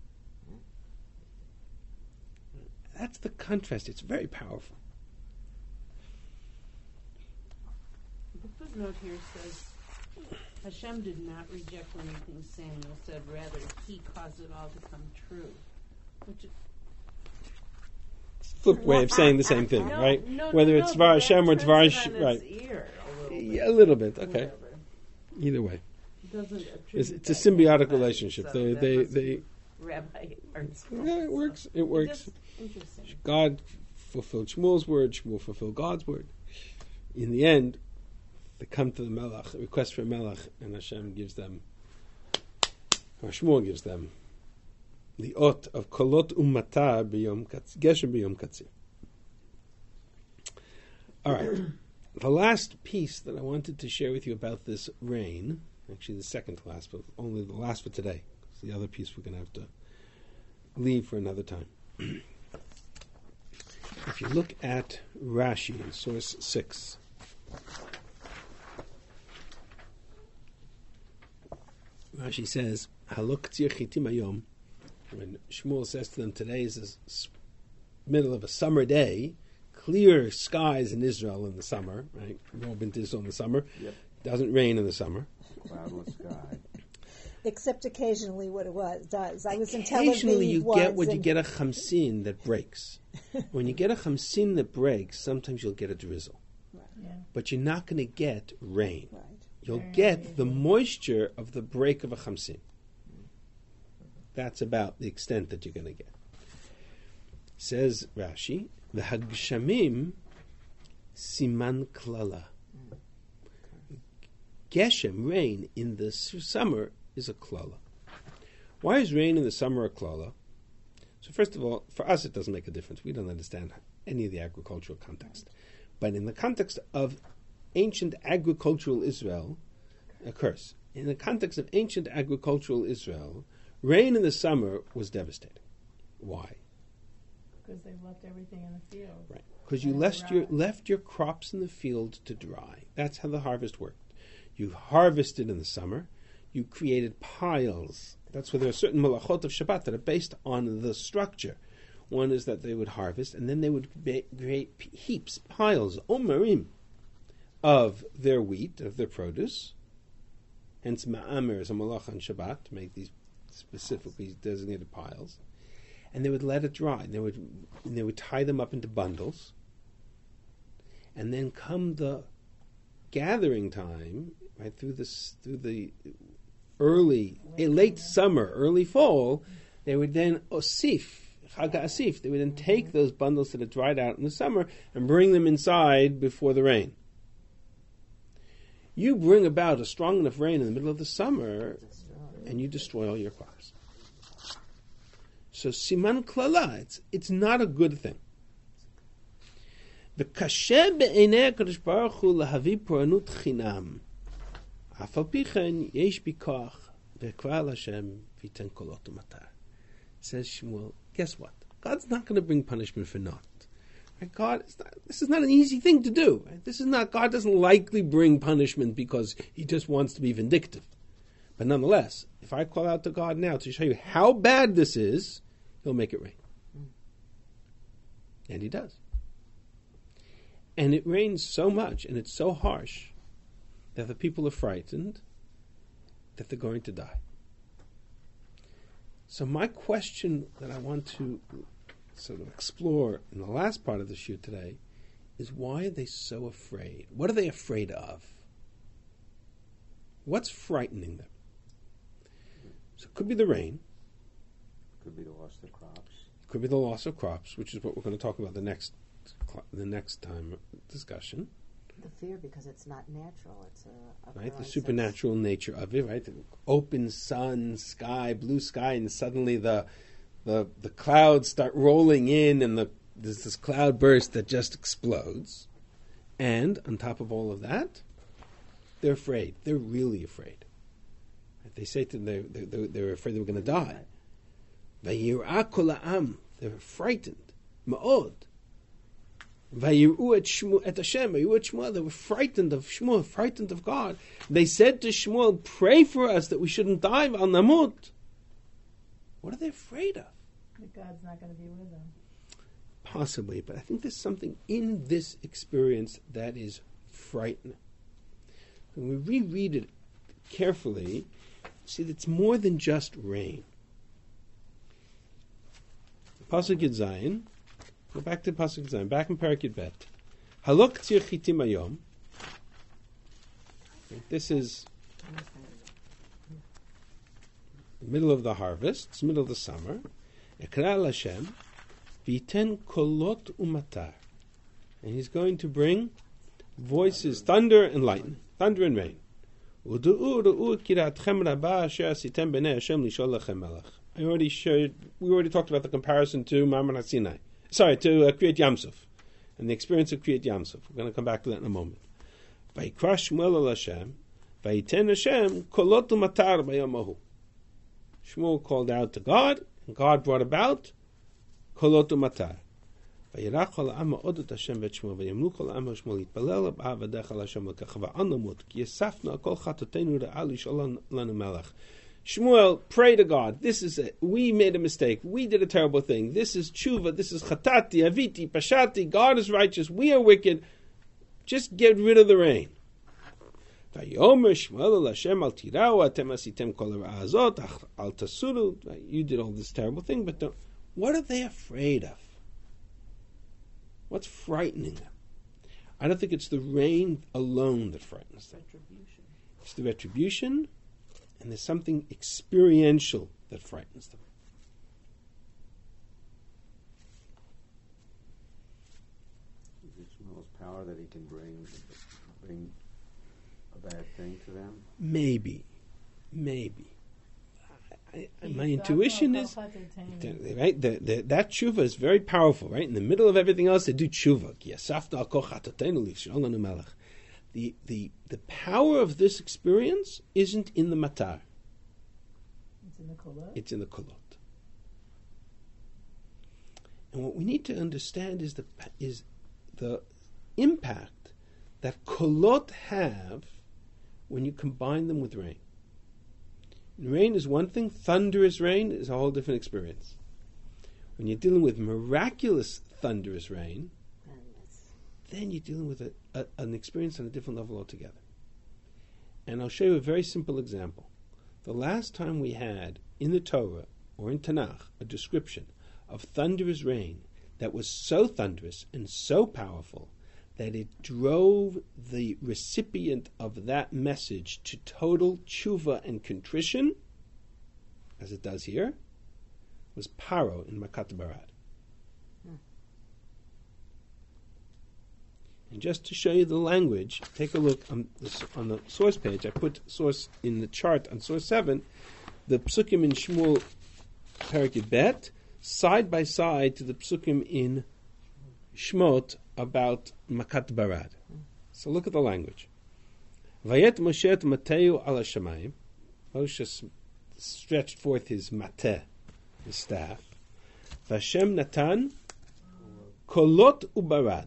That's the contrast. It's very powerful. The footnote here says Hashem did not reject anything Samuel said, rather he caused it all to come true. Which Flip way of saying the same thing, right? Whether it's Dvar Hashem or Dvar Hashem, right? A little bit, okay. Whatever. Either way, it's a symbiotic relationship. So they Rabbi Art School. Yeah, it works. It works. Just interesting. God fulfilled Shmuel's word. Shmuel fulfilled God's word. In the end, they come to the Melech, request for a Melech, and Hashem gives them, or Shmuel gives them, the ot of kolot umatar b'yom geshem b'yom katzir. All right. The last piece that I wanted to share with you about this rain, actually the second to last, but only the last for today, because the other piece we're going to have to leave for another time. If you look at Rashi in source 6, Rashi says, Halok tzir chitim hayom. When Shmuel says to them, today is the middle of a summer day, clear skies in Israel in the summer, right? We've all been to Israel in the summer. Yep. Doesn't rain in the summer. Cloudless sky. Except occasionally what it does. I was in Tel Aviv Occasionally you get once you get a chamsin that breaks. When you get a chamsin that breaks, sometimes you'll get a drizzle. Right. Yeah. But you're not going to get rain. Right. You'll Very get unusual. the moisture of the break of a chamsin. That's about the extent that you're going to get. Says Rashi, the Hagshamim siman klala. Geshem, rain, in the summer is a klala. Why is rain in the summer a klala? So first of all, for us it doesn't make a difference. We don't understand any of the agricultural context. But in the context of ancient agricultural Israel, a curse. In the context of ancient agricultural Israel, rain in the summer was devastating. Why? Because they've left everything in the field. Right. Because you And left your crops in the field to dry. That's how the harvest worked. You harvested in the summer. You created piles. That's where there are certain malachot of Shabbat that are based on the structure. One is that they would harvest, and then they would create heaps, piles, omerim, of their wheat, of their produce. Hence, ma'amer is a malach on Shabbat to make these specifically designated piles. and they would let it dry. And they would tie them up into bundles, and then come the gathering time, right through the late summer, early fall, they would then osif. Chag Asif. They would then take those bundles that had dried out in the summer and bring them inside before the rain. You bring about a strong enough rain in the middle of the summer, and you destroy all your crops. So siman klala, it's not a good thing. V'kasher be'enei HaKadosh Baruch Hu lahavi poranut chinam. Af al pi chen yesh bi koach v'kvar Hashem v'yiten kolot u'matar. Says Shmuel, guess what? God's not going to bring punishment for naught. Right? This is not an easy thing to do. Right? God doesn't likely bring punishment because He just wants to be vindictive. But nonetheless, if I call out to God now to show you how bad this is, He'll make it rain. And He does. And it rains so much and it's so harsh that the people are frightened that they're going to die. So my question that I want to sort of explore in the last part of the shoot today is, why are they so afraid? What are they afraid of? What's frightening them? So it could be the rain. Could be the loss of crops. It could be the loss of crops, which is what we're going to talk about the next time discussion. The fear, because it's not natural. It's a right, the supernatural nature of it. Right, the open sun, sky, blue sky, and suddenly the clouds start rolling in, and there's this cloud burst that just explodes. And on top of all of that, they're afraid. They're really afraid. Right? They say to them, they're afraid they were going to die. Vayir'a kol ha'am. They're frightened. Ma'od. Vayir'u et Hashem. Vayir'u et Shmuel. They were frightened of Shmuel, frightened of God. They said to Shmuel, pray for us that we shouldn't die. Al namut. What are they afraid of? That God's not going to be with them. Possibly, but I think there's something in this experience that is frightening. When we reread it carefully, see that it's more than just rain. Pasuk Yud Zayin. Go back to Pasuk Yud Zayin. Back in Parak Yud Bet. Halok tzir chitim hayom. This is the middle of the harvest. It's the middle of the summer. Ekra Hashem v'yiten kolot umatar. And He's going to bring voices, thunder and lightning, thunder and rain. Udu'u ru'u kiratchem rabah asher asitem b'nei Hashem lishol lechem melech. We already talked about the comparison to Ma'amar HaSinai. Sorry, to Kriyat Yamsuf, and the experience of Kriyat Yamsuf. We're going to come back to that in a moment. Vayikra Shmuel el Hashem, vayiten Hashem kolot umatar bayamahu. Shmuel called out to God, and God brought about kolot umatar. Vayirach kol ha'am ha'odot Hashem vet Shmuel, vayamlu kol ha'am ha'Shmuel yitpalel ba'avadecha l'Hashem l'kach va'anamut, ki yesafna kol chatotenu re'al yishol lanu melech. Shmuel, pray to God. This is it. We made a mistake. We did a terrible thing. This is tshuva. This is chatati, aviti, pashati. God is righteous. We are wicked. Just get rid of the rain. You did all this terrible thing, but what are they afraid of? What's frightening them? I don't think it's the rain alone that frightens them. Retribution. It's the retribution. And there's something experiential that frightens them. Is it Shmuel's power that he can bring a bad thing to them? Maybe. My intuition is right. That tshuva is very powerful. Right in the middle of everything else, they do tshuva. The power of this experience isn't in the matar. It's in the kolot. It's in the kolot. And what we need to understand is the impact that kolot have when you combine them with rain. Rain is one thing. Thunderous rain is a whole different experience. When you're dealing with miraculous thunderous rain, then you're dealing with an experience on a different level altogether. And I'll show you a very simple example. The last time we had in the Torah or in Tanakh a description of thunderous rain that was so thunderous and so powerful that it drove the recipient of that message to total tshuva and contrition, as it does here, was Paro in Makat Barad. And just to show you the language, take a look on the source page. I put source in the chart on source 7, the psukim in Shmuel Perek Bet, side by side to the psukim in Shmot about Makat Barad. So look at the language. Vayet Moshe et Mateu al Hashamayim. Moshe stretched forth his mateh, his staff. Vashem Natan kolot ubarad.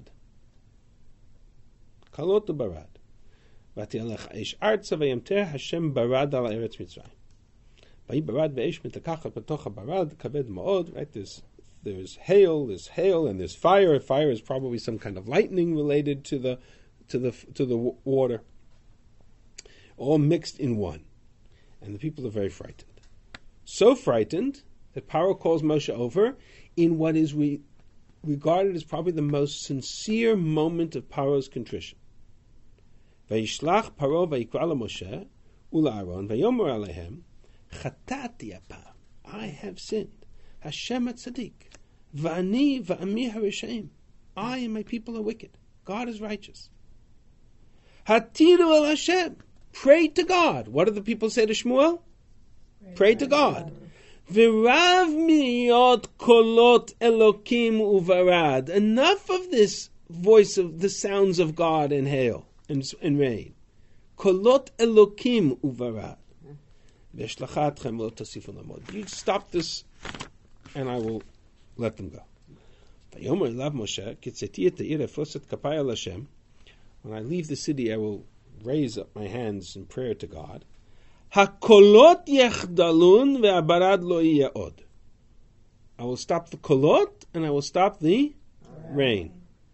Kolot ubarad. Vatialech eish artza vayamter Hashem barad al eretz Mitzrayim. Vayi barad ve'esh mitakachat b'tocha barad kaved ma'od. Right, there's hail, and there's fire. Fire is probably some kind of lightning related to the water, all mixed in one. And the people are very frightened. So frightened that Paro calls Moshe over in what is regarded as probably the most sincere moment of Paro's contrition. Vayishlach Paro vayikra Moshe ula'aron vayomer alehem chatati apam. I have sinned. Hashem tzaddik. Va'ani va'ami harishaim. I and my people are wicked. God is righteous. Hatiru el Hashem. Pray to God. What do the people say to Shmuel? Pray to God. V'rav miyot kolot elokim uvarad. Enough of this voice of the sounds of God and hail and rain. Kolot elokim uvarad. V'shlachatchem lo tosifu lamod. You stop this, and I will let them go. Vayomer elav Moshe kitzeti et ha'ir efroset kapaya l'Hashem. When I leave the city, I will raise up my hands in prayer to God. HaKolot yechdalun ve'abarad lo yeh od. I will stop the kolot and I will stop the rain.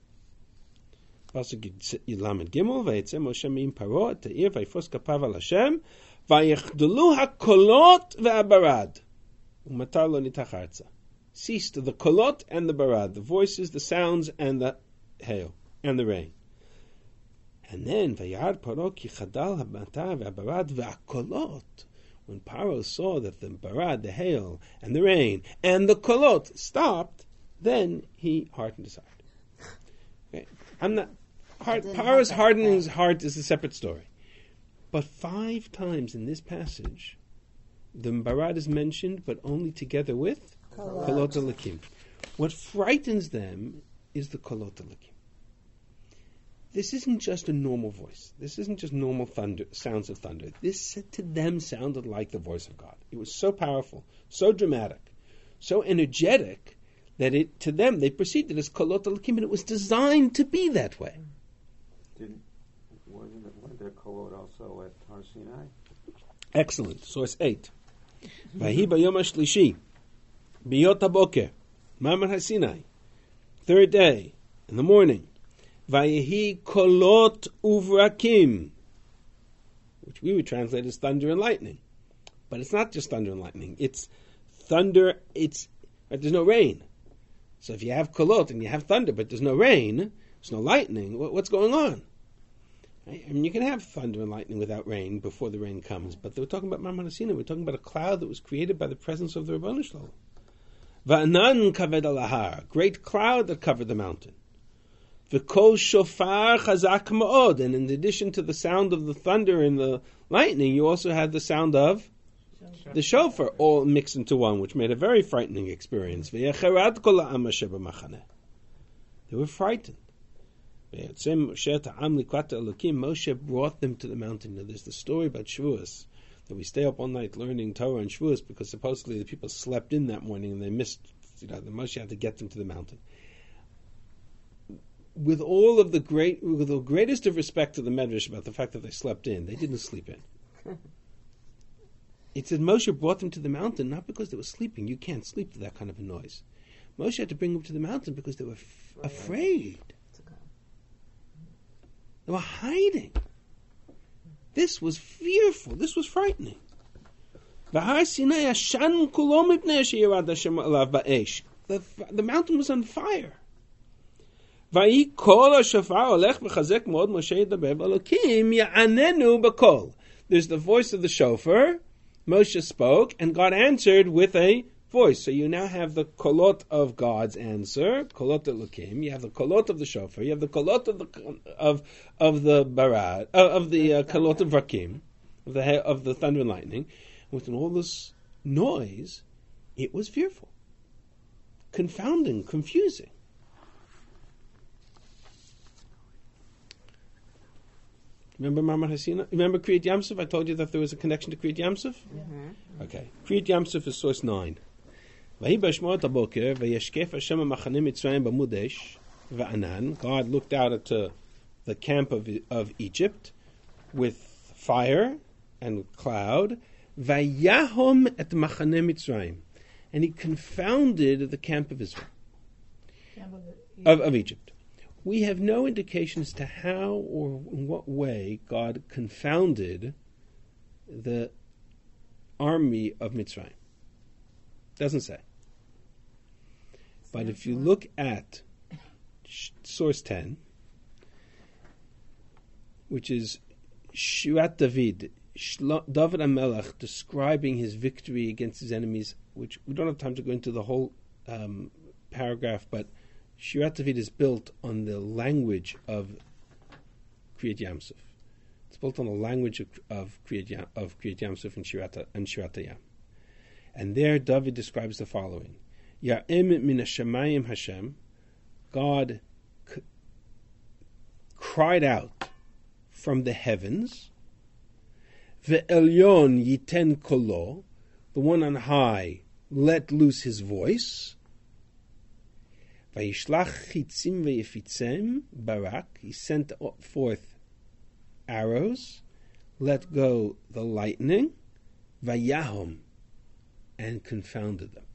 Pasuk Yelamed Gimel vayetze Moshe me'im Paro et ha'ir vayfos kapav al Hashem vayechdalu hakolot ve'abarad umatar lo nitach arza. Ceased the kolot and the barad, the voices, the sounds, and the hail and the rain. And then, Vayar Paro ki chadal ha'matar ve'abarad ve'akolot. When Paro saw that the barad, the hail, and the rain, and the kolot stopped, then he hardened his heart. Okay. Paro's hardening his heart is a separate story. But 5 times in this passage, the barad is mentioned, but only together with kolot alakim. What frightens them is the kolot alakim. This isn't just a normal voice. This isn't just normal thunder, sounds of thunder. This to them sounded like the voice of God. It was so powerful, so dramatic, so energetic that it to them they perceived it as kolot alakim, and it was designed to be that way. Weren't there kolot also at Har Sinai? Excellent. Source 8. Vahi bayom hashlishi biyot haboker mamar haSinai. 3rd day in the morning. Vayehi kolot uvrakim, which we would translate as thunder and lightning, but it's not just thunder and lightning. It's thunder. There's no rain. So if you have kolot and you have thunder, but there's no rain, there's no lightning. What's going on? Right? I mean, you can have thunder and lightning without rain before the rain comes, but they were talking about Mamar Sinai. We're talking about a cloud that was created by the presence of the Rebbeinu Shalom. Va'anan kaved al har, great cloud that covered the mountain. V'kol shofar chazak ma'od, and in addition to the sound of the thunder and the lightning, you also had the sound of the shofar, all mixed into one, which made a very frightening experience. V'yecherad kol ha'am asher b'machaneh. They were frightened. Moshe brought them to the mountain. Now, there's the story about Shavuos, that we stay up all night learning Torah and Shavuos because supposedly the people slept in that morning and they missed, the Moshe had to get them to the mountain. With the greatest of respect to the Medrash about the fact that they slept in, they didn't sleep in. It said Moshe brought them to the mountain not because they were sleeping. You can't sleep to that kind of a noise. Moshe had to bring them to the mountain because they were afraid. They were hiding. This was fearful. This was frightening. V'har Sinai Hashan kulo mipnei sheyarad Hashem alav ba'esh. the mountain was on fire. V'yi kol hashofar olech b'chazek mod Moshe ydaber b'Elokim ya'anenu b'kol. There's the voice of the shofar. Moshe spoke, and God answered with a voice. So you now have the kolot of God's answer, kolot Elokim. You have the kolot of the shofar. You have the kolot of the barad, of the kolot of rakim, of the thunder and lightning. Within all this noise, it was fearful, confounding, confusing. Remember Mamad Hasina? Remember Kriyat Yamsuf? I told you that there was a connection to Kriyat Yamsuf? Mm-hmm. Okay. Kriyat Yamsuf is source 9. God looked out at the camp of Egypt with fire and cloud. Vayahom et machane Mitzrayim. And he confounded the camp of Israel. Of Egypt. We have no indication as to how or in what way God confounded the army of Mitzrayim. Doesn't say. But if you look at source 10, which is Shirat David, David HaMelech describing his victory against his enemies, which we don't have time to go into the whole paragraph, but Shirat David is built on the language of Kriyat Yamsuf. It's built on the language of Kriyat Yamsuf and Shirat Hayam. And there David describes the following. Ya'em min hashamayim Hashem, God cried out from the heavens, ve'elyon yiten kolo, the one on high let loose his voice, vayishlach chitzim ve'yefitzem barak, he sent forth arrows, let go the lightning, vayahom, and confounded them.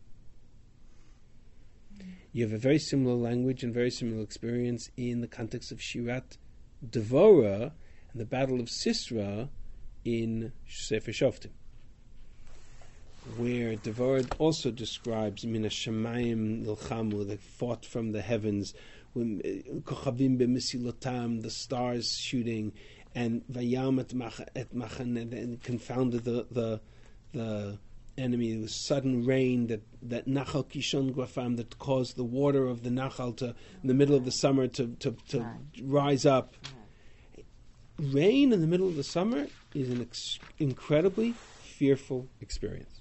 You have a very similar language and very similar experience in the context of Shirat Devorah and the Battle of Sisera in Sefer Shoftim, where Devorah also describes Min Hashamayim Nilchamu, they fought from the heavens, Kochavim b'Mesilotam, the stars shooting, and Vayam et Machan, and confounded the enemy. It was sudden rain that Nachal Kishon Grafam, that caused the water of the Nachal to, in the middle of the summer, to rise up. Rain in the middle of the summer is an incredibly fearful experience.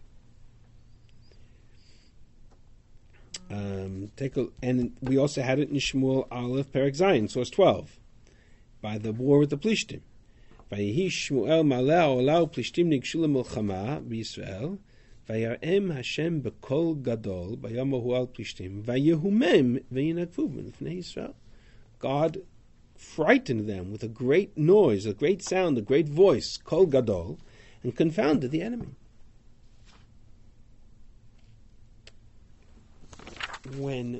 And we also had it in Shmuel Aleph Perek Zayin, source 12, by the war with the Plishtim. Vayehi Shmuel Maleh Olau Plishtim Nigshu L'Milchama b'Yisrael. Vayarem Hashem b'kol gadol v'yamahu al plishtim vayehumem v'yinakvu b'nifnei Yisrael. God frightened them with a great noise, a great sound, a great voice, kol gadol, and confounded the enemy. When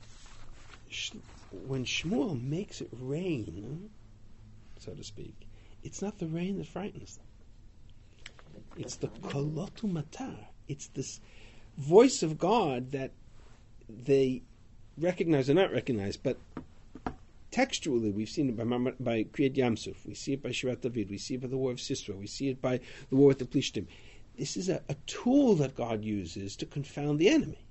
Shmuel makes it rain, so to speak, it's not the rain that frightens them. It's the kolotu matar. It's this voice of God that they recognize or not recognize, but textually we've seen it by Kriyat Yamsuf, we see it by Shirat David, we see it by the war of Sisera, we see it by the war with the Plishtim. This is a tool that God uses to confound the enemy.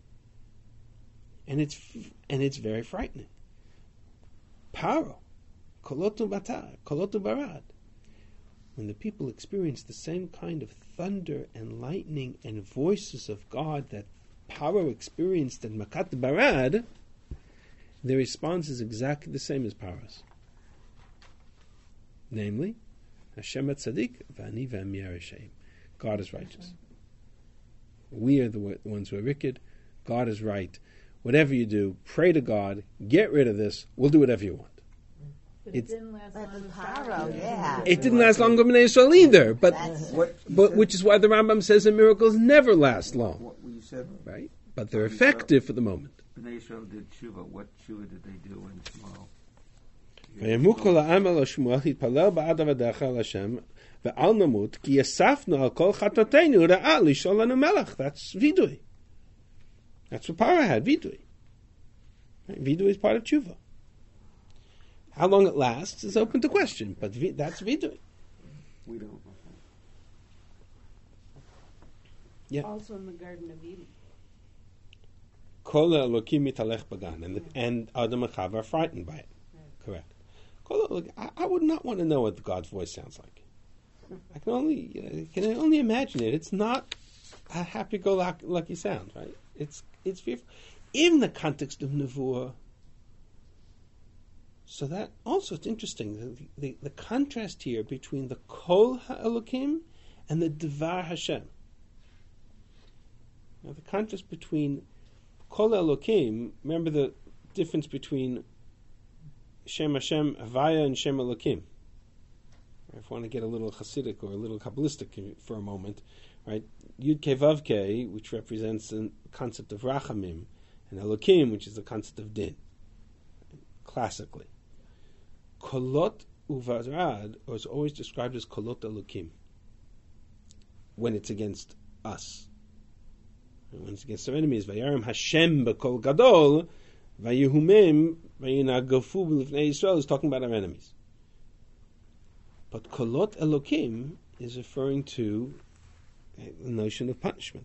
And it's very frightening. Paro, kolotu matar, kolotu barad. When the people experience the same kind of thunder and lightning and voices of God that Paro experienced in Makat Barad, their response is exactly the same as Paro's. Namely, Hashem Tzaddik v'ani v'am yarashem. God is righteous. We are the ones who are wicked. God is right. Whatever you do, pray to God, get rid of this, we'll do whatever you want. But it didn't last long. It didn't last long with Bnei Yisrael either, but which is why the Rambam says that miracles never last long. What you said, right? But they're effective for the moment. Bnei Yisrael did tshuva. What tshuva did they do in Shmuel? ויאמרו כל העם אל שמואל התפלל בעד עבדיך אל השם ואל נמות כי יספנו על כל חטאותינו רעה לשאול לנו מלך. That's vidui. That's what Parah had, vidui. Right? Vidui is part of tshuva. How long it lasts is open to question, but that's vidui. We don't. Yeah. Also in the Garden of Eden. Kol Elokim mitalech bagan, and Adam and Chava are frightened by it. Right. Correct. I would not want to know what God's voice sounds like. I can only imagine it. It's not a happy-go-lucky sound, right? It's fearful. In the context of Nevuah, so that also it's interesting, the contrast here between the Kol HaElokim and the Devar Hashem. Now, the contrast between Kol Elokim, remember the difference between Shem Hashem, Havaya, and Shem Elokim. If you want to get a little Hasidic or a little Kabbalistic for a moment, right? Yud Kei Vav Kei, which represents the concept of Rachamim, and Elokim, which is the concept of Din, classically. Kolot Uvarad is always described as Kolot Elokim when it's against us. And when it's against our enemies, Vayarim Hashem B'Kol Gadol, Vayihumim Vayinagafu B'Lifnei Yisrael is talking about our enemies. But Kolot Elokim is referring to the notion of punishment.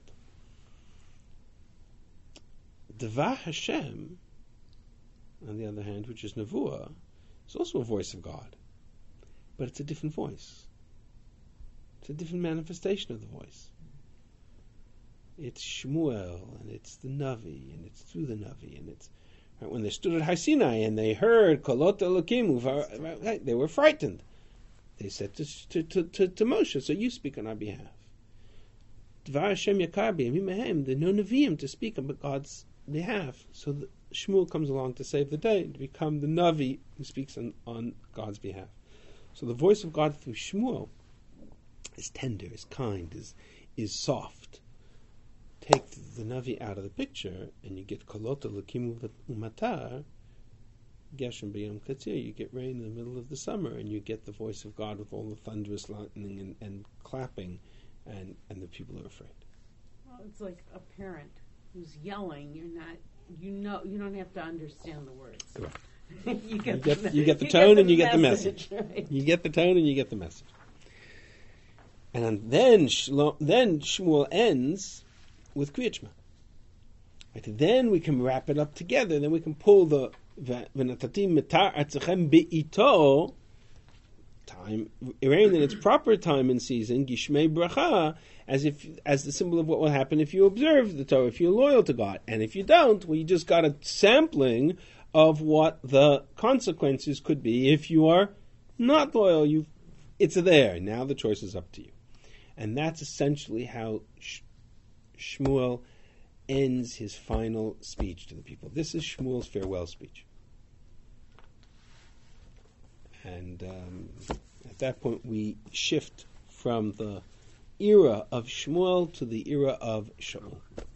Devar Hashem, on the other hand, which is Nevuah, is also a voice of God. But it's a different voice. It's a different manifestation of the voice. It's Shmuel, and it's the Navi, and it's through the Navi, and it's right, when they stood at Har Sinai and they heard Kolot Elokim, right, they were frightened. They said to Moshe, so you speak on our behalf. Dvar Hashem Yakar B'Yamim Mehem, there are no Nevi'im to speak on God's behalf. So Shmuel comes along to save the day, to become the Navi who speaks on God's behalf. So the voice of God through Shmuel is tender, is kind, is soft. Take the Navi out of the picture, and you get Kolot Elokim Umatar, Geshem B'Yom Katzir, you get rain in the middle of the summer, and you get the voice of God with all the thunderous lightning and clapping, and the people are afraid. Well, it's like a parent who's yelling. You don't have to understand the words. Correct. you get the tone and you get the message. message. Right. You get the tone and you get the message. And then Shmuel ends with Kriyat Shema. Right, then we can wrap it up together. Then we can pull the V'natatim mitar atzechem be'ito, time, rain in its proper time and season, gishmei bracha, as the symbol of what will happen if you observe the Torah, if you're loyal to God. And if you don't, well, you just got a sampling of what the consequences could be if you are not loyal. It's there. Now the choice is up to you. And that's essentially how Shmuel ends his final speech to the people. This is Shmuel's farewell speech. And at that point we shift from the era of Shmuel to the era of Shaul.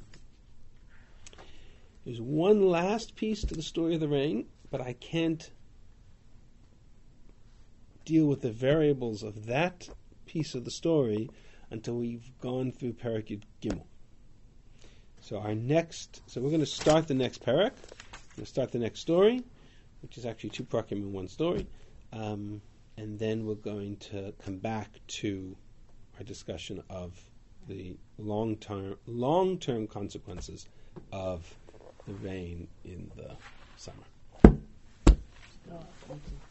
There's one last piece to the story of the rain, but I can't deal with the variables of that piece of the story until we've gone through Perek Yud Gimel. So we're going to start the next parak. We're going to start the next story, which is actually 2 parakim in one story, and then we're going to come back to our discussion of the long-term consequences of the rain in the summer. Thank you.